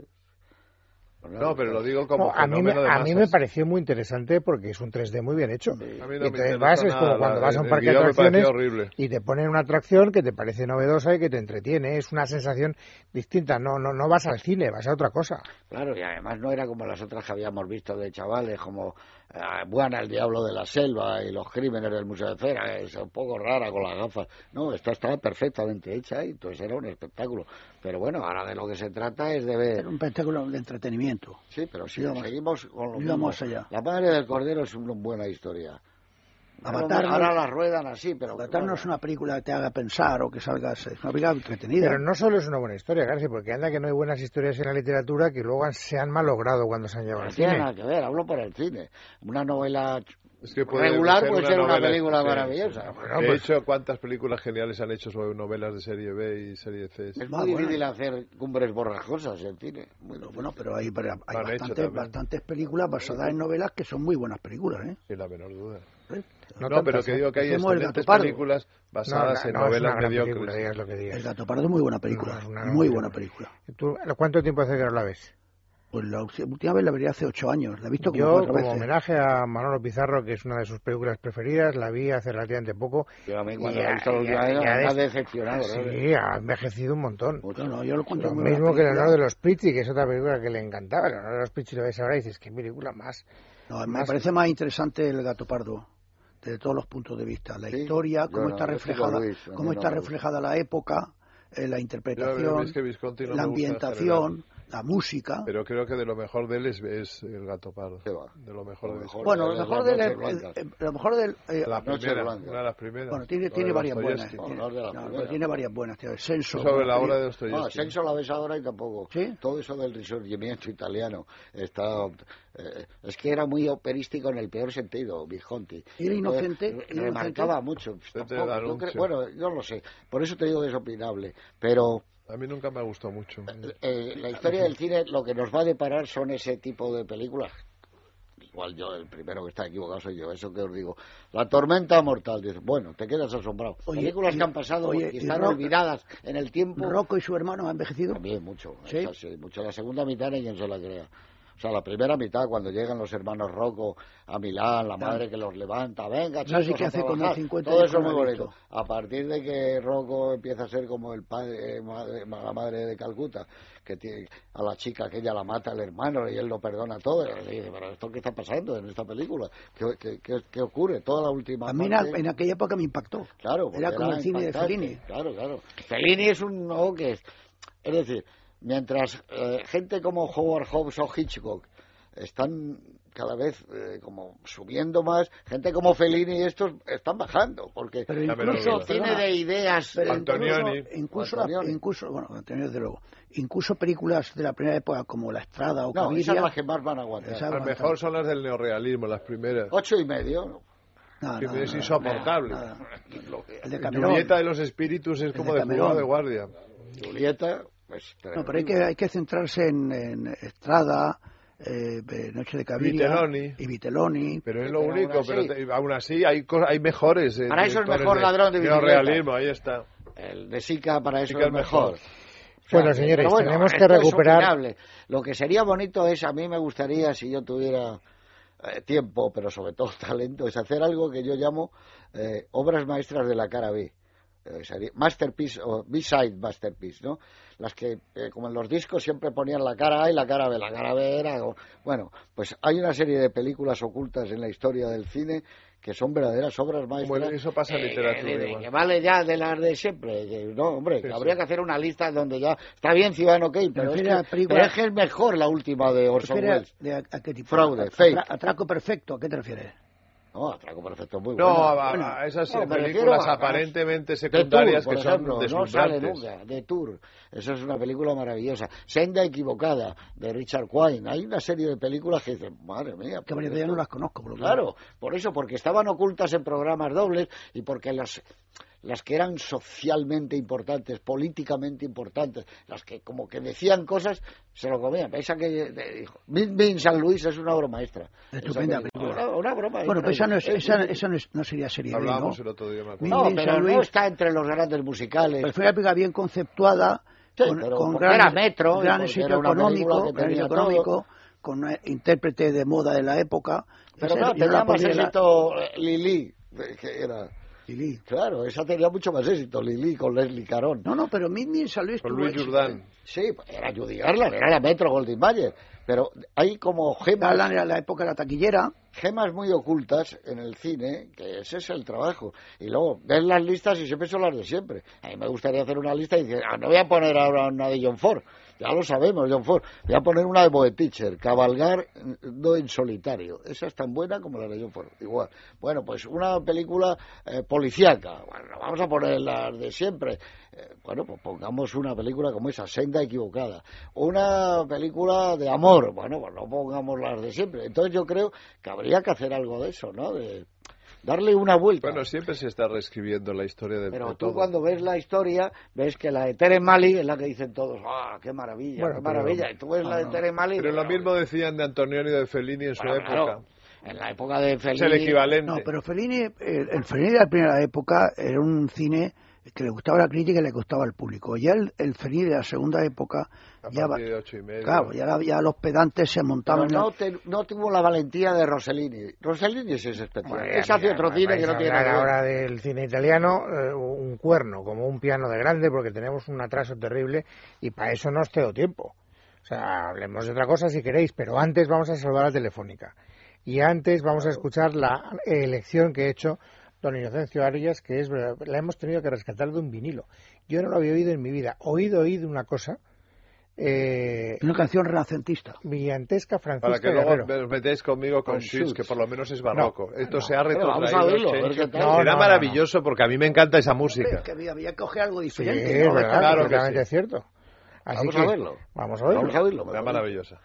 no, pero lo digo como no, a mí me, de a mí me pareció muy interesante porque es un tres D muy bien hecho. Sí. A y mí no entonces me vas, es como nada, cuando vas a un el parque de guión me atracciones horrible. y te ponen una atracción que te parece novedosa y que te entretiene. Es una sensación distinta. No, no, no vas al cine, vas a otra cosa. Claro, y además no era como las otras que habíamos visto de chavales, como eh, Buana, el diablo de la selva y los crímenes del Museo de Cera, que es un poco rara con las gafas. No, esta estaba perfectamente hecha y entonces era un espectáculo. Pero bueno, ahora de lo que se trata es de ver... Era un espectáculo de entretenimiento. Sí, pero si Íbamos, seguimos con lo mismo. íbamos allá. La madre del cordero es una buena historia. Avatar, ahora las ruedan así, pero... Avatar no es una película que te haga pensar o que salgas... Es una película entretenida. Pero no solo es una buena historia, García, porque anda que no hay buenas historias en la literatura que luego se han malogrado cuando se han llevado No al tiene cine. nada que ver, hablo para el cine. Una novela es que puede regular ser puede una ser una novela, película sí, maravillosa. Sí. Bueno, de pues, hecho, ¿cuántas películas geniales han hecho sobre novelas de serie B y serie C? Es muy Ah, difícil bueno. hacer cumbres borrajosas en cine. Muy Bueno, bueno, pero hay, hay Lo han hecho bastantes, también. bastantes películas basadas en novelas que son muy buenas películas, ¿eh? Sin la menor duda. ¿Eh? No No, tantas, pero que ¿eh? digo que hay Hacemos El excelentes Gato Pardo. películas basadas No, en no, es novelas una gran mediocres. película, digas lo que digas. El Gato Pardo es muy buena película, No, es una muy gran buena película. película. ¿Tú, ¿Cuánto tiempo hace que no la ves? Pues la última vez la vería hace ocho años, la he visto como Yo, cuatro como veces. homenaje a Manolo Pizarro, que es una de sus películas preferidas, la vi hace relativamente poco. Yo a mí y cuando ya- la he visto la última ya- vez ya me ha des- decepcionado. ¿no? Sí, ha envejecido un montón. No, no, yo lo encuentro Lo muy buena mismo que película. Leonardo de los Pizzi, que es otra película que le encantaba. Leonardo de los Pizzi lo ves ahora y dices, qué película más. No, me más- parece más interesante El Gato Pardo, desde todos los puntos de vista. La Sí, historia, yo cómo no, está yo estoy con reflejada, Luis, a mí cómo no está me gusta. reflejada la época, eh, la Yo, interpretación, es que Visconti no la me gusta en ambientación, la música. Pero creo que de lo mejor de él es, es El Gato Pardo. ¿Qué va? De lo mejor Lo de mejor. Bueno, lo de mejor las del... noches eh, blancas. eh, lo mejor del... eh, La Noche primera, Blanca. una de las primeras. bueno, tiene, La tiene de varias buenas. Dostoyevsky. Tiene, No, no es de la no, primera. tiene varias buenas. Tiene Senso. Sobre la buena obra de peli- No, Dostoyevsky. Sexo la ves ahora y tampoco. ¿Sí? Todo eso del risorgimiento italiano está... eh, es que era muy operístico en el peor sentido, Visconti. Era inocente, Eh, era remarcaba inocente. mucho. Este Tampoco, yo anuncio. creo- bueno, yo lo sé. Por eso te digo que es opinable. Pero... A mí nunca me gustó mucho. Eh, la historia del cine lo que nos va a deparar son ese tipo de películas. Igual yo, el primero que está equivocado soy yo, eso que os digo. La tormenta mortal, dices, bueno, te quedas asombrado. Oye, películas y- que han pasado oye, y y están Rock- olvidadas en el tiempo. Rocco y su hermano han envejecido. También mucho, ¿Sí? esa sí, mucho. La segunda mitad ni quien se la crea. O sea, la primera mitad, cuando llegan los hermanos Rocco a Milán, la madre que los levanta, venga, No, sí chicos, que a hace como trabajar. cincuenta Todo años eso que es muy no la he bonito. visto. A partir de que Rocco empieza a ser como el padre, eh, madre- la madre de Calcuta, que tiene a la chica que ella la mata al hermano y él lo perdona todo, y le dice, pero ¿esto qué está pasando en esta película? ¿Qué, qué, qué, qué ocurre? Toda la última A mí en, parte... en aquella época me impactó. Claro, porque Era como el cine de impactante. Fellini. Claro, claro. Fellini es un no que es, es decir, mientras eh, gente como Howard Hawks o Hitchcock están cada vez eh, como subiendo más, gente como Fellini y estos están bajando, porque Pero Ya me lo incluso, digo. el cine perdona, de ideas, pero Antonioni. incluso, incluso, Antonioni. la- incluso, bueno, Antonioni desde luego, incluso películas de la primera época como La Estrada o no, Caviria, esas son las que más van a aguantar. Esa- Las mejor son las del neorrealismo, las primeras. Ocho y medio, ¿no? nada, Que nada, es nada, insoportable. nada. Lo que- El de Cameron. Julieta de los espíritus es El como de de Cameron. juzgado de guardia. Julieta, pues... No, pero hay que, hay que centrarse en, en Estrada, eh, eh, Noche de Caviria Vitelloni. y Vitelloni. Pero es lo Pero único, aún así- pero te- aún así hay, cosas, hay mejores. eh, Para eso es directores mejor Ladrón de bicicleta. neorrealismo, ahí está. El de Sica para eso Sica es es mejor. mejor. O sea, Bueno, señores, pero tenemos que esto es recuperar- opinable. Lo que sería bonito es, a mí me gustaría, si yo tuviera eh, tiempo, pero sobre todo talento, es hacer algo que yo llamo eh, obras maestras de la cara B. Eh, sería masterpiece o B-side masterpiece, ¿no? Las que, eh, como en los discos, siempre ponían la cara A y la cara B. La cara B era... o- Bueno, pues hay una serie de películas ocultas en la historia del cine que son verdaderas obras maestras. eso pasa en eh, literatura de- de- igual. que vale ya de las de siempre. Que, no, hombre, Sí, que habría sí. que hacer una lista donde ya... Está bien Ciudadano Kane, pero es, refiere que, a películas- pero es que es mejor la última de Orson ¿Refiere a- Welles. de a, a qué tipo? Fraude, A- fake. atra- Atraco perfecto, ¿a qué te refieres? No, Atraco Perfecto es muy No, buena. a, Bueno, a esas no, me refiero películas a- aparentemente De Tour, secundarias por que ejemplo, son no sale deslumbrantes. nunca. De Tour, esa es una película maravillosa. Senda equivocada, de Richard Quine. Hay una serie de películas que dicen, madre mía. Que ¿por varias qué de ellas esto? no las conozco. Por lo que- Claro, por eso, porque estaban ocultas en programas dobles y porque las, las que eran socialmente importantes, políticamente importantes, las que como que decían cosas, se lo comían. Esa que dijo, Min Min San Luis es una obra maestra. Estupenda película. Una, una broma. Bueno, pero esa no, es, es, esa, esa no, es, no sería serie B, Hablábamos ¿no? el otro día, me acuerdo. Min No, Min pero San Luis, no está entre los grandes musicales. pero fue una película bien conceptuada, Sí, con, pero con porque gran, era Metro, gran y porque éxito era una película económico, que gran tenía éxito económico, todo. con un intérprete de moda de la época. Pero Esa- claro, yo no tenía la más pondría- éxito Lili, que era... Lili. Claro, esa tenía mucho más éxito, Lili, con Leslie Caron. No, no, pero Min Min San Luis Con tuvo Luis éxito. Jourdan. Sí, era Judy Garland, era la Metro Goldwyn Mayer, pero hay como gemas, Garland era la época de la taquillera. gemas muy ocultas en el cine, que ese es el trabajo. Y luego ves las listas y siempre son las de siempre. A mí me gustaría hacer una lista y decir, ah, no voy a poner ahora una de John Ford, ya lo sabemos, John Ford. Voy a poner una de Moe Teacher, Cabalgar no en solitario. Esa es tan buena como la de John Ford, igual. Bueno, pues una película eh, policíaca, bueno, vamos a poner las de siempre. Eh, bueno, pues pongamos una película como esa, Senda equivocada. Una película de amor, bueno, pues no pongamos las de siempre. Entonces yo creo que habría que hacer algo de eso, ¿no? De darle una vuelta. Bueno, siempre se está reescribiendo la historia de, Pero de tú todo. cuando ves la historia, ves que la de Tere Mali es la que dicen todos, ¡ah, qué maravilla, Bueno, qué pero- maravilla! Y tú ves la de Tere Mali... Pero lo mismo decían de Antonioni y de Fellini en su Bueno, época. claro, en la época de Fellini... Es el equivalente. No, pero Fellini, el, el Fellini de la primera época era un cine que le gustaba a la crítica y le gustaba al público. Ya el, el Fellini de la segunda época, A ya, va- partir de ocho y medio. claro, ya, la- ya los pedantes se Pero montaban en la- no, te- no tuvo la valentía de Rossellini. Rossellini sí es especial. Bueno, Ese hace mira, otro cine vais que no a tiene hablar nada que ver. ahora del cine italiano, eh, un cuerno, como un piano de grande, porque tenemos un atraso terrible y para eso no os tengo tiempo. O sea, hablemos de otra cosa si queréis, pero antes vamos a saludar a Telefónica. Y antes vamos a escuchar la elección que he hecho don Inocencio Arias, que es la hemos tenido que rescatar de un vinilo. Yo no lo había oído en mi vida. Oído, oído una cosa, eh, una canción renacentista. brillantesca Para Francisca que luego Guerrero. os metéis conmigo con, Con Schütz, Schütz. que por lo menos es barroco. Esto se ha Pero vamos retrotraído. a verlo, sí. a ver qué tal. No, Será no, maravilloso porque a mí me encanta esa música. Es que había, había que coger algo Sí, diferente. es ¿no? verdad, claro que completamente sí. cierto. Así Vamos que, a verlo. Vamos a verlo. Vamos a verlo. Será maravillosa.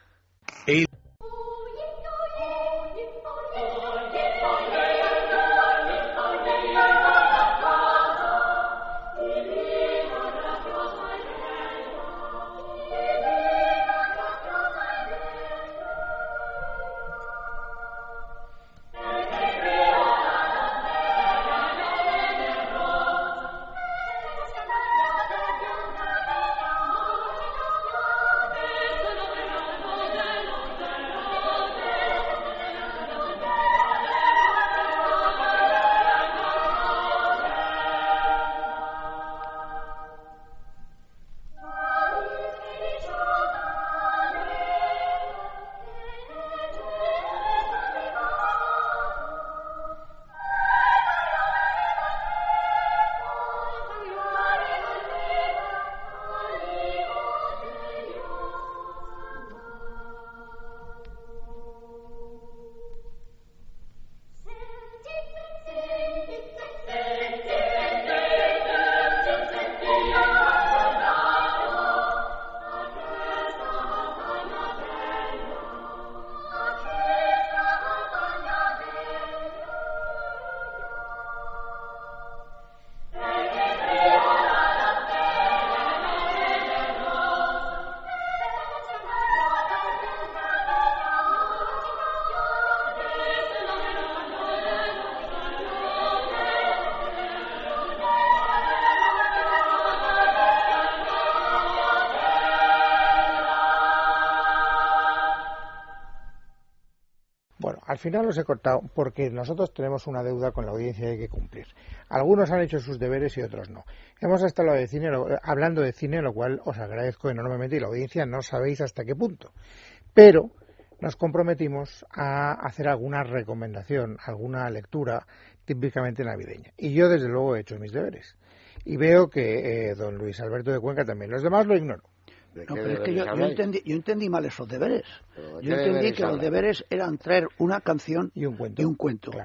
Al final los he cortado porque nosotros tenemos una deuda con la audiencia que hay que cumplir. Algunos han hecho sus deberes y otros no. Hemos estado de cine, hablando de cine, lo cual os agradezco enormemente y la audiencia no sabéis hasta qué punto. Pero nos comprometimos a hacer alguna recomendación, alguna lectura típicamente navideña. Y yo desde luego he hecho mis deberes. Y veo que eh, don Luis Alberto de Cuenca también. Los demás lo ignoro. No, pero es que yo, yo, entendí, yo entendí mal esos deberes. Yo entendí deberes que los hablan? deberes eran traer una canción y un cuento. Y un cuento. Claro.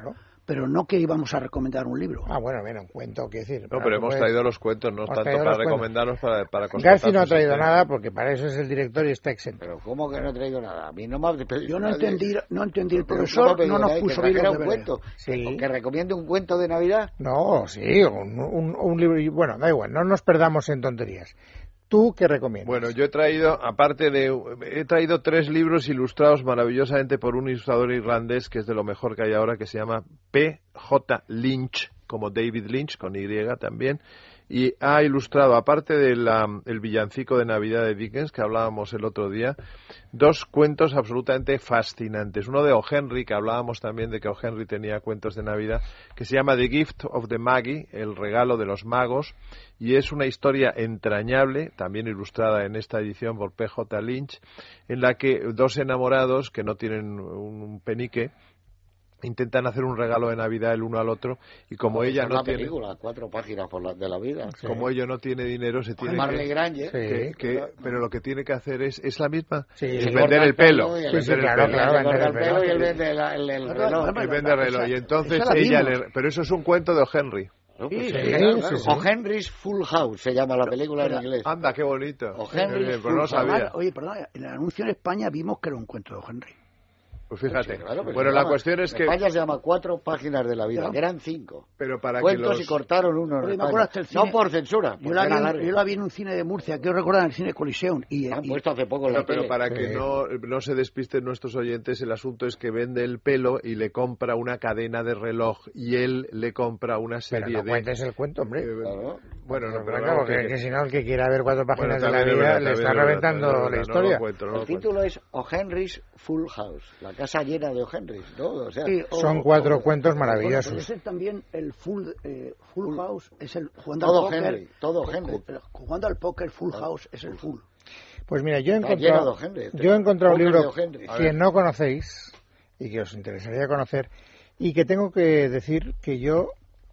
pero no que íbamos a recomendar un libro. Ah, bueno, bueno, un cuento, quiero decir. No, pero hemos puedes... traído los cuentos, no tanto para recomendarlos, para, para Garci no ha traído nada, porque para eso es el director y está exento. Pero ¿cómo que no ha traído nada? A mí no me ha pedido. Yo no nadie. entendí, no entendí, el Pero profesor no, no nos puso bien un cuento. Sí. ¿Que recomiende un cuento de Navidad? No, sí, un, un, un libro, bueno, da igual, no nos perdamos en tonterías. ¿Tú qué recomiendas? Bueno, yo he traído, aparte de... He traído tres libros ilustrados maravillosamente por un ilustrador irlandés que es de lo mejor que hay ahora, que se llama P J Lynch, como David Lynch, con Y también, y ha ilustrado, aparte del el villancico de Navidad de Dickens, que hablábamos el otro día, dos cuentos absolutamente fascinantes. Uno de O. Henry, que hablábamos también de que O. Henry tenía cuentos de Navidad, que se llama The Gift of the Magi, el regalo de los magos, y es una historia entrañable, también ilustrada en esta edición por P J Lynch, en la que dos enamorados que no tienen un penique intentan hacer un regalo de Navidad el uno al otro, y como Pues ella no la tiene película, cuatro páginas por la, de la vida. Sí. Como ella no tiene dinero, se tiene Marley que, Granger, que, sí. que pero lo que tiene que hacer es es la misma, sí. es vender el pelo, sí, sí, claro, claro, vender el pelo y él vende el, el reloj, él vende el reloj, y entonces ella le, pero eso es un cuento de O. Henry. No, pues sí, sí, sí, claro, sí, claro. sí. O Henry's Full House se llama la película en inglés. Anda, qué bonito. O Henry's bien, Full no House. sabía. Oye, perdón, en el anuncio en España vimos que era un cuento de O. Henry. Pues fíjate. Sí, claro, bueno, la llama, cuestión es en que España se llama Cuatro páginas de la vida, que eran cinco. Pero para cuentos que los... y cortaron uno en Oye, me España. acuerdo hasta el cine... No por censura. Yo la, vi, yo la vi en un cine de Murcia, quiero recordar, en el cine Coliseum. Y, han y... puesto hace poco en la no, pero tele. para que sí. no, no se despisten nuestros oyentes, el asunto es que vende el pelo y le compra una cadena de reloj y él le compra una serie pero no de... cuentes el cuento, hombre. Eh, Claro. Bueno, no, pero claro, no, que, que... que si no, el que quiera ver cuatro páginas Bueno, de la también es vida verdad, le está también es reventando verdad, la no historia. lo cuento, no lo El cuento. título es O. Henry's Full House, la casa llena de O. Henry's, ¿no? O sea, Sí, o- Son cuatro o- cuentos Bueno, maravillosos. puede ser también el Full, eh, full House, es el jugando Todo al póker. Henry, todo Henry. Jugando al póker, Full House es el full. Pues mira, yo he Está lleno encontrado, de O. Henry, este yo he encontrado un póker libro de O. Henry. que no conocéis y que os interesaría conocer y que tengo que decir que yo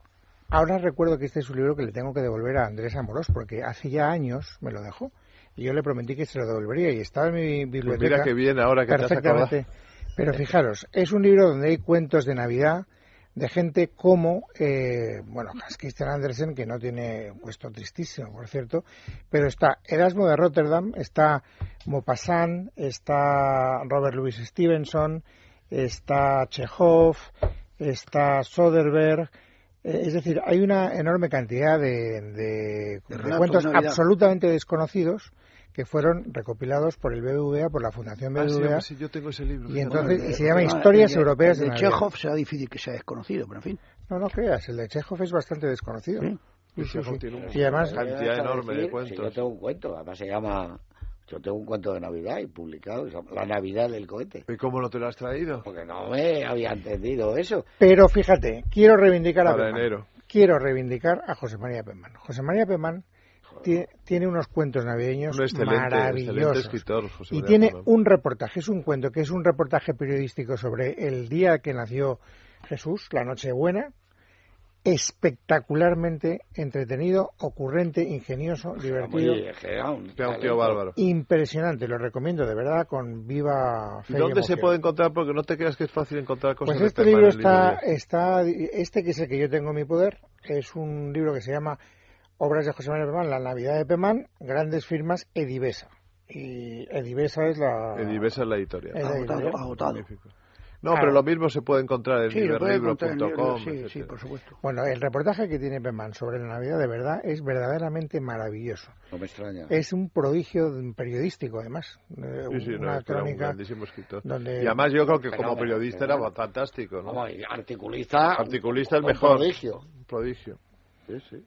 ahora recuerdo que este es un libro que le tengo que devolver a Andrés Amorós porque hace ya años me lo dejó y yo le prometí que se lo devolvería y estaba en mi biblioteca. Pues mira que bien ahora que te has perfectamente. acordado. Pero fijaros, es un libro donde hay cuentos de Navidad de gente como, eh, bueno, Hans Christian Andersen, que no tiene un cuento tristísimo, por cierto, pero está Erasmo de Rotterdam, está Maupassant, está Robert Louis Stevenson, está Chekhov, está Soderbergh, eh, es decir, hay una enorme cantidad de, de, de, de cuentos de absolutamente desconocidos que fueron recopilados por el B B V A, por la Fundación B B V A. Ah, sí, sí, yo tengo ese libro. Y entonces Bueno, y se llama el- Historias el- Europeas de el de Navidad. Chekhov será difícil que sea desconocido, pero en fin. No, no creas, el de Chekhov es bastante desconocido. Sí. Sí, sí, Chekhov sí. tiene un- Y además, cantidad Voy a enorme de decir, cuentos. si yo tengo un cuento, además se llama... Yo tengo un cuento de Navidad y publicado, se llama La Navidad del cohete. ¿Y cómo no te lo has traído? Porque no me había entendido eso. pero fíjate, quiero reivindicar a Para Pemán. enero. Quiero reivindicar a José María Pemán. José María Pemán tie- tiene unos cuentos navideños Un excelente, excelente maravillosos. escritor, José Y María tiene Pemán. un reportaje, es un cuento que es un reportaje periodístico sobre el día que nació Jesús, la Nochebuena, espectacularmente entretenido, ocurrente, ingenioso, divertido, Muy, que era un Era un tío talento. bárbaro. impresionante, lo recomiendo de verdad con viva ¿Y fe dónde se emoción. puede encontrar? Porque no te creas que es fácil encontrar cosas Pues de este Pemán libro en está, librerías. está, este que es el que yo tengo en mi poder, es un libro que se llama Obras de José María Pemán, La Navidad de Pemán, grandes firmas, Edivesa. Y Edivesa es la... Edivesa es la editorial. es la Agotado, editorial. agotado. Magnífico. No, pero lo mismo se puede encontrar en Sí, lo puede libro encontrar en punto com, libros, sí, sí, etcétera. por supuesto. Bueno, el reportaje que tiene Pemán sobre la Navidad de verdad es verdaderamente maravilloso. No me extraña. Es un prodigio periodístico, además. Eh, Sí, sí, no, una es que era un crónica grandísimo escritor. donde... Y además yo creo que como Fenómeno, periodista fenómeno. era fantástico, ¿no? Vamos, y articulista... Articulista el un mejor. prodigio. Un prodigio. Sí, sí.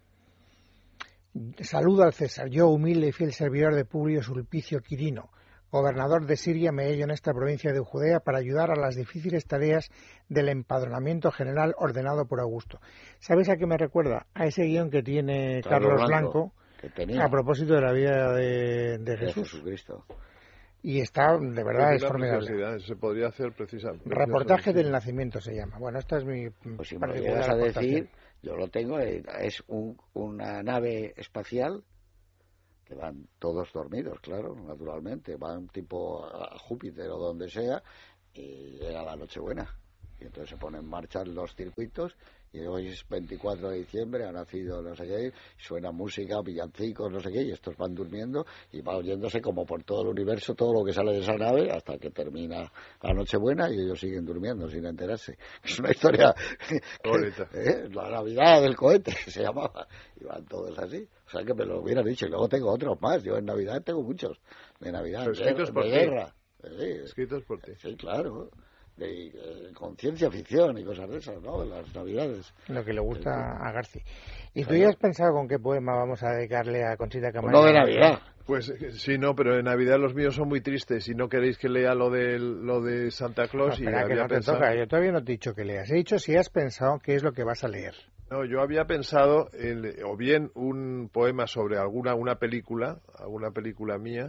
Saludo al César, yo humilde y fiel servidor de Publio Sulpicio Quirino, gobernador de Siria, me hallo en esta provincia de Judea para ayudar a las difíciles tareas del empadronamiento general ordenado por Augusto. ¿Sabes a qué me recuerda? A ese guión que tiene Carlos Carlos Blanco, Blanco, que tenía a propósito de la vida de, de de Jesús. Jesucristo. Y está, de verdad, Es es una formidable. preciosidad, se podría hacer precisamente. Reportaje del nacimiento se llama. Bueno, esta es mi Pues si me lo particular llegas a aportación. decir, yo lo tengo, eh, es un, una nave espacial que van todos dormidos, claro, naturalmente, van tipo a Júpiter o donde sea, y era la Nochebuena. Y entonces se ponen en marcha los circuitos y hoy es veinticuatro de diciembre, ha nacido no sé qué, suena música, villancicos, no sé qué, y estos van durmiendo y va oyéndose como por todo el universo todo lo que sale de esa nave hasta que termina la Nochebuena y ellos siguen durmiendo sin enterarse. Es una historia bonita. ¿Eh? La Navidad del cohete se llamaba, y van todos así. O sea que me lo hubieran dicho, y luego tengo otros más. Yo en Navidad tengo muchos, de Navidad, de, escritos por de ti. guerra. Sí, escritos por ti. Sí, claro. De, de, con ciencia ficción y cosas de esas, ¿no? De las Navidades. Lo que le gusta a Garci. ¿Y tú ya has pensado con qué poema vamos a dedicarle a Conchita Camarero? No de Navidad. Pues sí, no, pero de Navidad los míos son muy tristes. Si no queréis que lea lo de, lo de Santa Claus... No, espera, y que había no te pensado... toca. Yo todavía no te he dicho que leas. He dicho si has pensado qué es lo que vas a leer. No, yo había pensado en, o bien un poema sobre alguna una película, alguna película mía,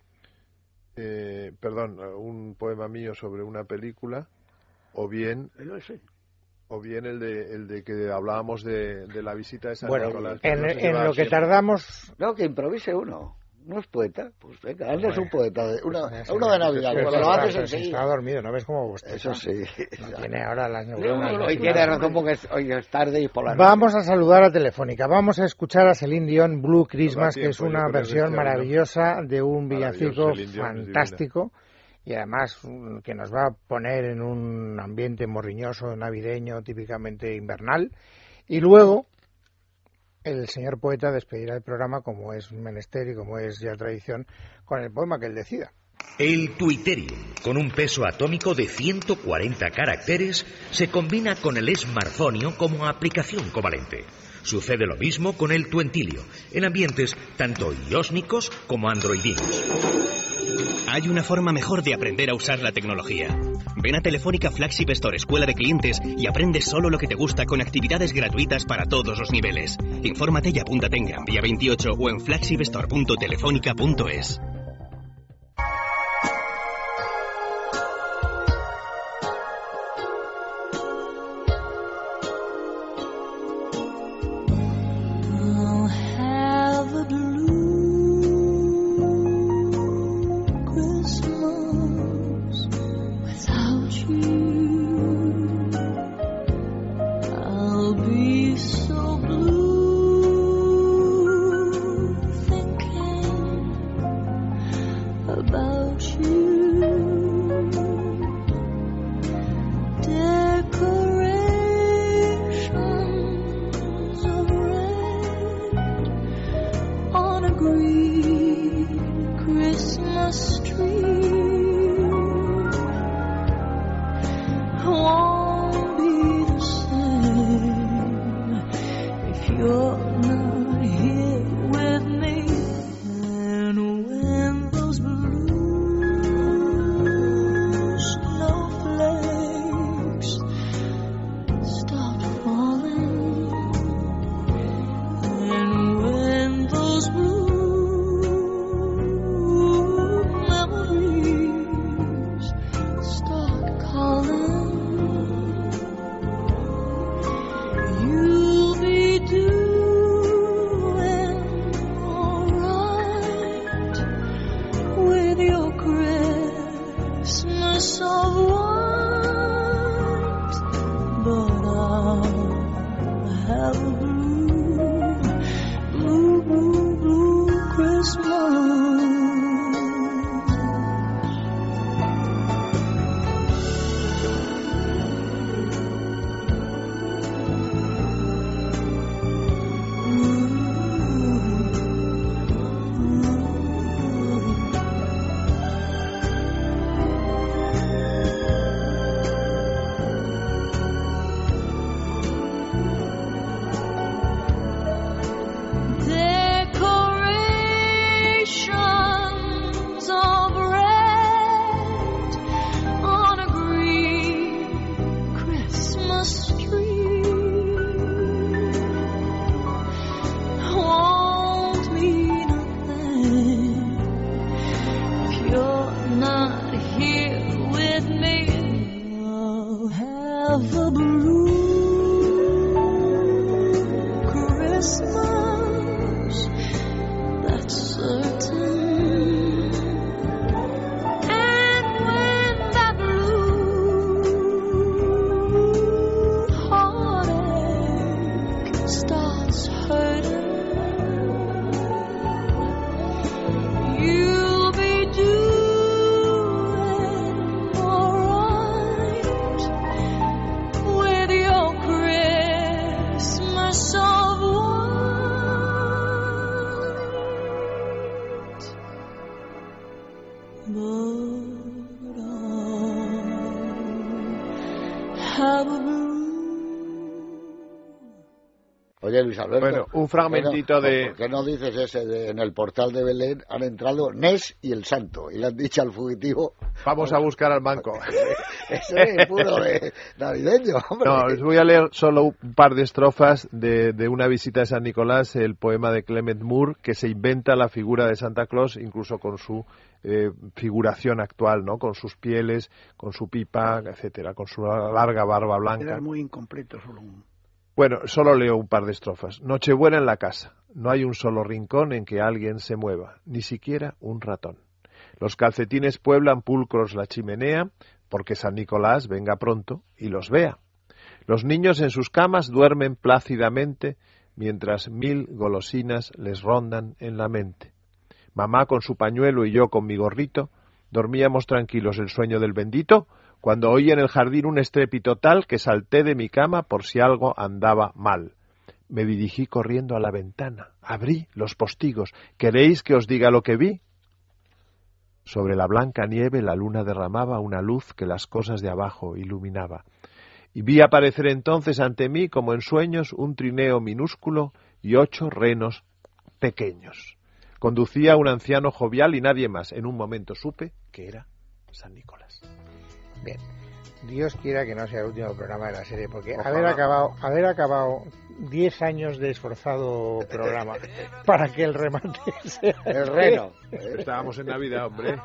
eh, perdón, un poema mío sobre una película, o bien... O bien el de el de que hablábamos de, de la visita de San bueno, Nicolás. En, no en lo que siempre. tardamos... No, que improvise uno. ¿No es poeta? Pues venga, hazle bueno, un poeta. De, una, pues uno de Navidad, pero que lo haces está, enseguida. está dormido, ¿no ves cómo bosteza? Eso sí. No tiene ahora las neuronas. No, no, hoy tiene razón porque es, hoy es tarde y por la noche. Vamos a saludar a Telefónica. Vamos a escuchar a Celine Dion, Blue Christmas, que es una versión maravillosa de un villancico fantástico. Y además que nos va a poner en un ambiente morriñoso, navideño, típicamente invernal. Y luego el señor poeta despedirá el programa, como es menester y como es ya tradición, con el poema que él decida. El Twitterium, con un peso atómico de ciento cuarenta caracteres, se combina con el smartphonio como aplicación covalente. Sucede lo mismo con el Twentilio, en ambientes tanto iósnicos como androidinos. Hay una forma mejor de aprender a usar la tecnología. Ven a Telefónica Flagship Store Escuela de Clientes y aprende solo lo que te gusta con actividades gratuitas para todos los niveles. Infórmate y apúntate en Gran Vía veintiocho o en flagshipstore punto telefónica punto es. Memories have a blue. Oye, Luis Alberto. Bueno, un fragmentito bueno, de... ¿por qué no dices ese de, en el portal de Belén han entrado Nes y el Santo? Y le han dicho al fugitivo... Vamos a buscar al banco. Eso es puro de navideño, hombre. No, os voy a leer solo un par de estrofas de, de una visita de San Nicolás, el poema de Clement Moore, que se inventa la figura de Santa Claus, incluso con su eh, figuración actual, ¿no? Con sus pieles, con su pipa, etcétera, con su larga barba blanca. Era muy incompleto, solo un... Bueno, solo leo un par de estrofas. Nochebuena en la casa. No hay un solo rincón en que alguien se mueva, ni siquiera un ratón. Los calcetines pueblan pulcros la chimenea, porque San Nicolás venga pronto y los vea. Los niños en sus camas duermen plácidamente, mientras mil golosinas les rondan en la mente. Mamá con su pañuelo y yo con mi gorrito, dormíamos tranquilos el sueño del bendito, cuando oí en el jardín un estrépito tal que salté de mi cama por si algo andaba mal. Me dirigí corriendo a la ventana, abrí los postigos. ¿Queréis que os diga lo que vi? Sobre la blanca nieve la luna derramaba una luz que las cosas de abajo iluminaba. Y vi aparecer entonces ante mí, como en sueños, un trineo minúsculo y ocho renos pequeños. Conducía un anciano jovial y nadie más. En un momento supe que era San Nicolás. Bien, Dios quiera que no sea el último programa de la serie, porque Ojalá. haber acabado haber acabado diez años de esforzado programa para que el remate sea el reno. Estábamos en Navidad, hombre.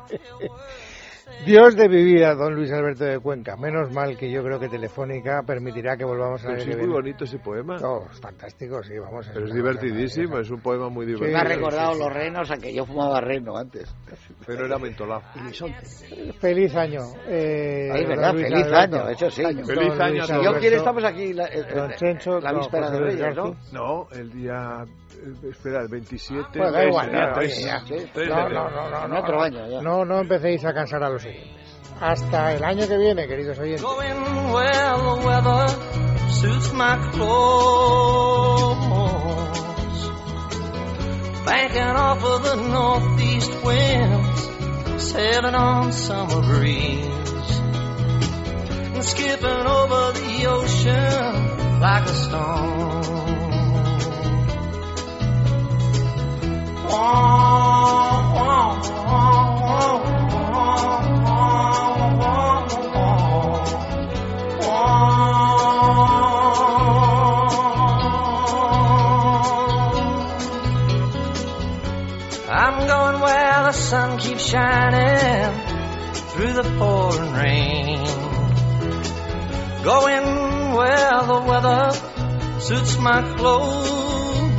Dios de mi vida, don Luis Alberto de Cuenca. Menos mal que yo creo que Telefónica permitirá que volvamos a Pero ver. sí, que muy viene. bonito ese poema. Oh, es fantástico, sí, vamos a Pero es divertidísimo, es un poema muy Me divertido. ha recordado los renos a que yo fumaba reno antes. Pero era mentolado. Feliz año. Eh, Ay, don verdad, Luis feliz Alberto. año, eso sí. Don Feliz Luis año a todos. Yo Alberto, quiero, estamos aquí la, eh, Don Chencho, la don víspera José de Luis Reyes, ¿no? García. No, el día... eh, Espera, el veintisiete... Pues da tres, igual, día no, tres, oye, ya. tres No, de no, enero. no, no, En no, otro no. año ya. No, no empecéis a cansar a los siguientes. Hasta el año que viene, queridos oyentes. Going where the weather suits my clothes. Banking off of the northeast winds, sailing on summer breeze, and skipping over the ocean like a stone. Wah, wah, wah, wah. I'm going where the sun keeps shining through the pouring rain. Going where the weather suits my clothes.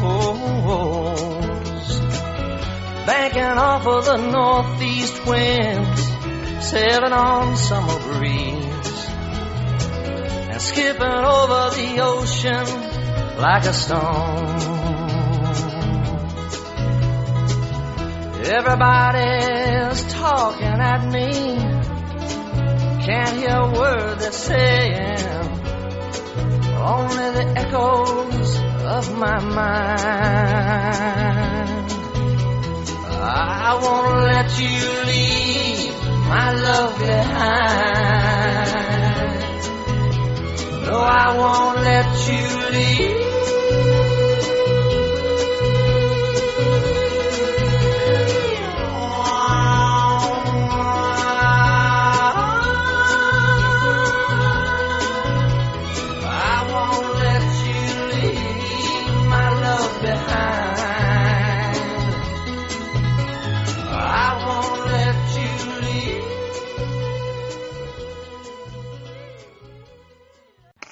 Banking off of the northeast winds, sailing on summer breeze, and skipping over the ocean like a stone. Everybody's talking at me, can't hear a word they're saying, only the echoes of my mind. I won't let you leave my love behind. No, I won't let you leave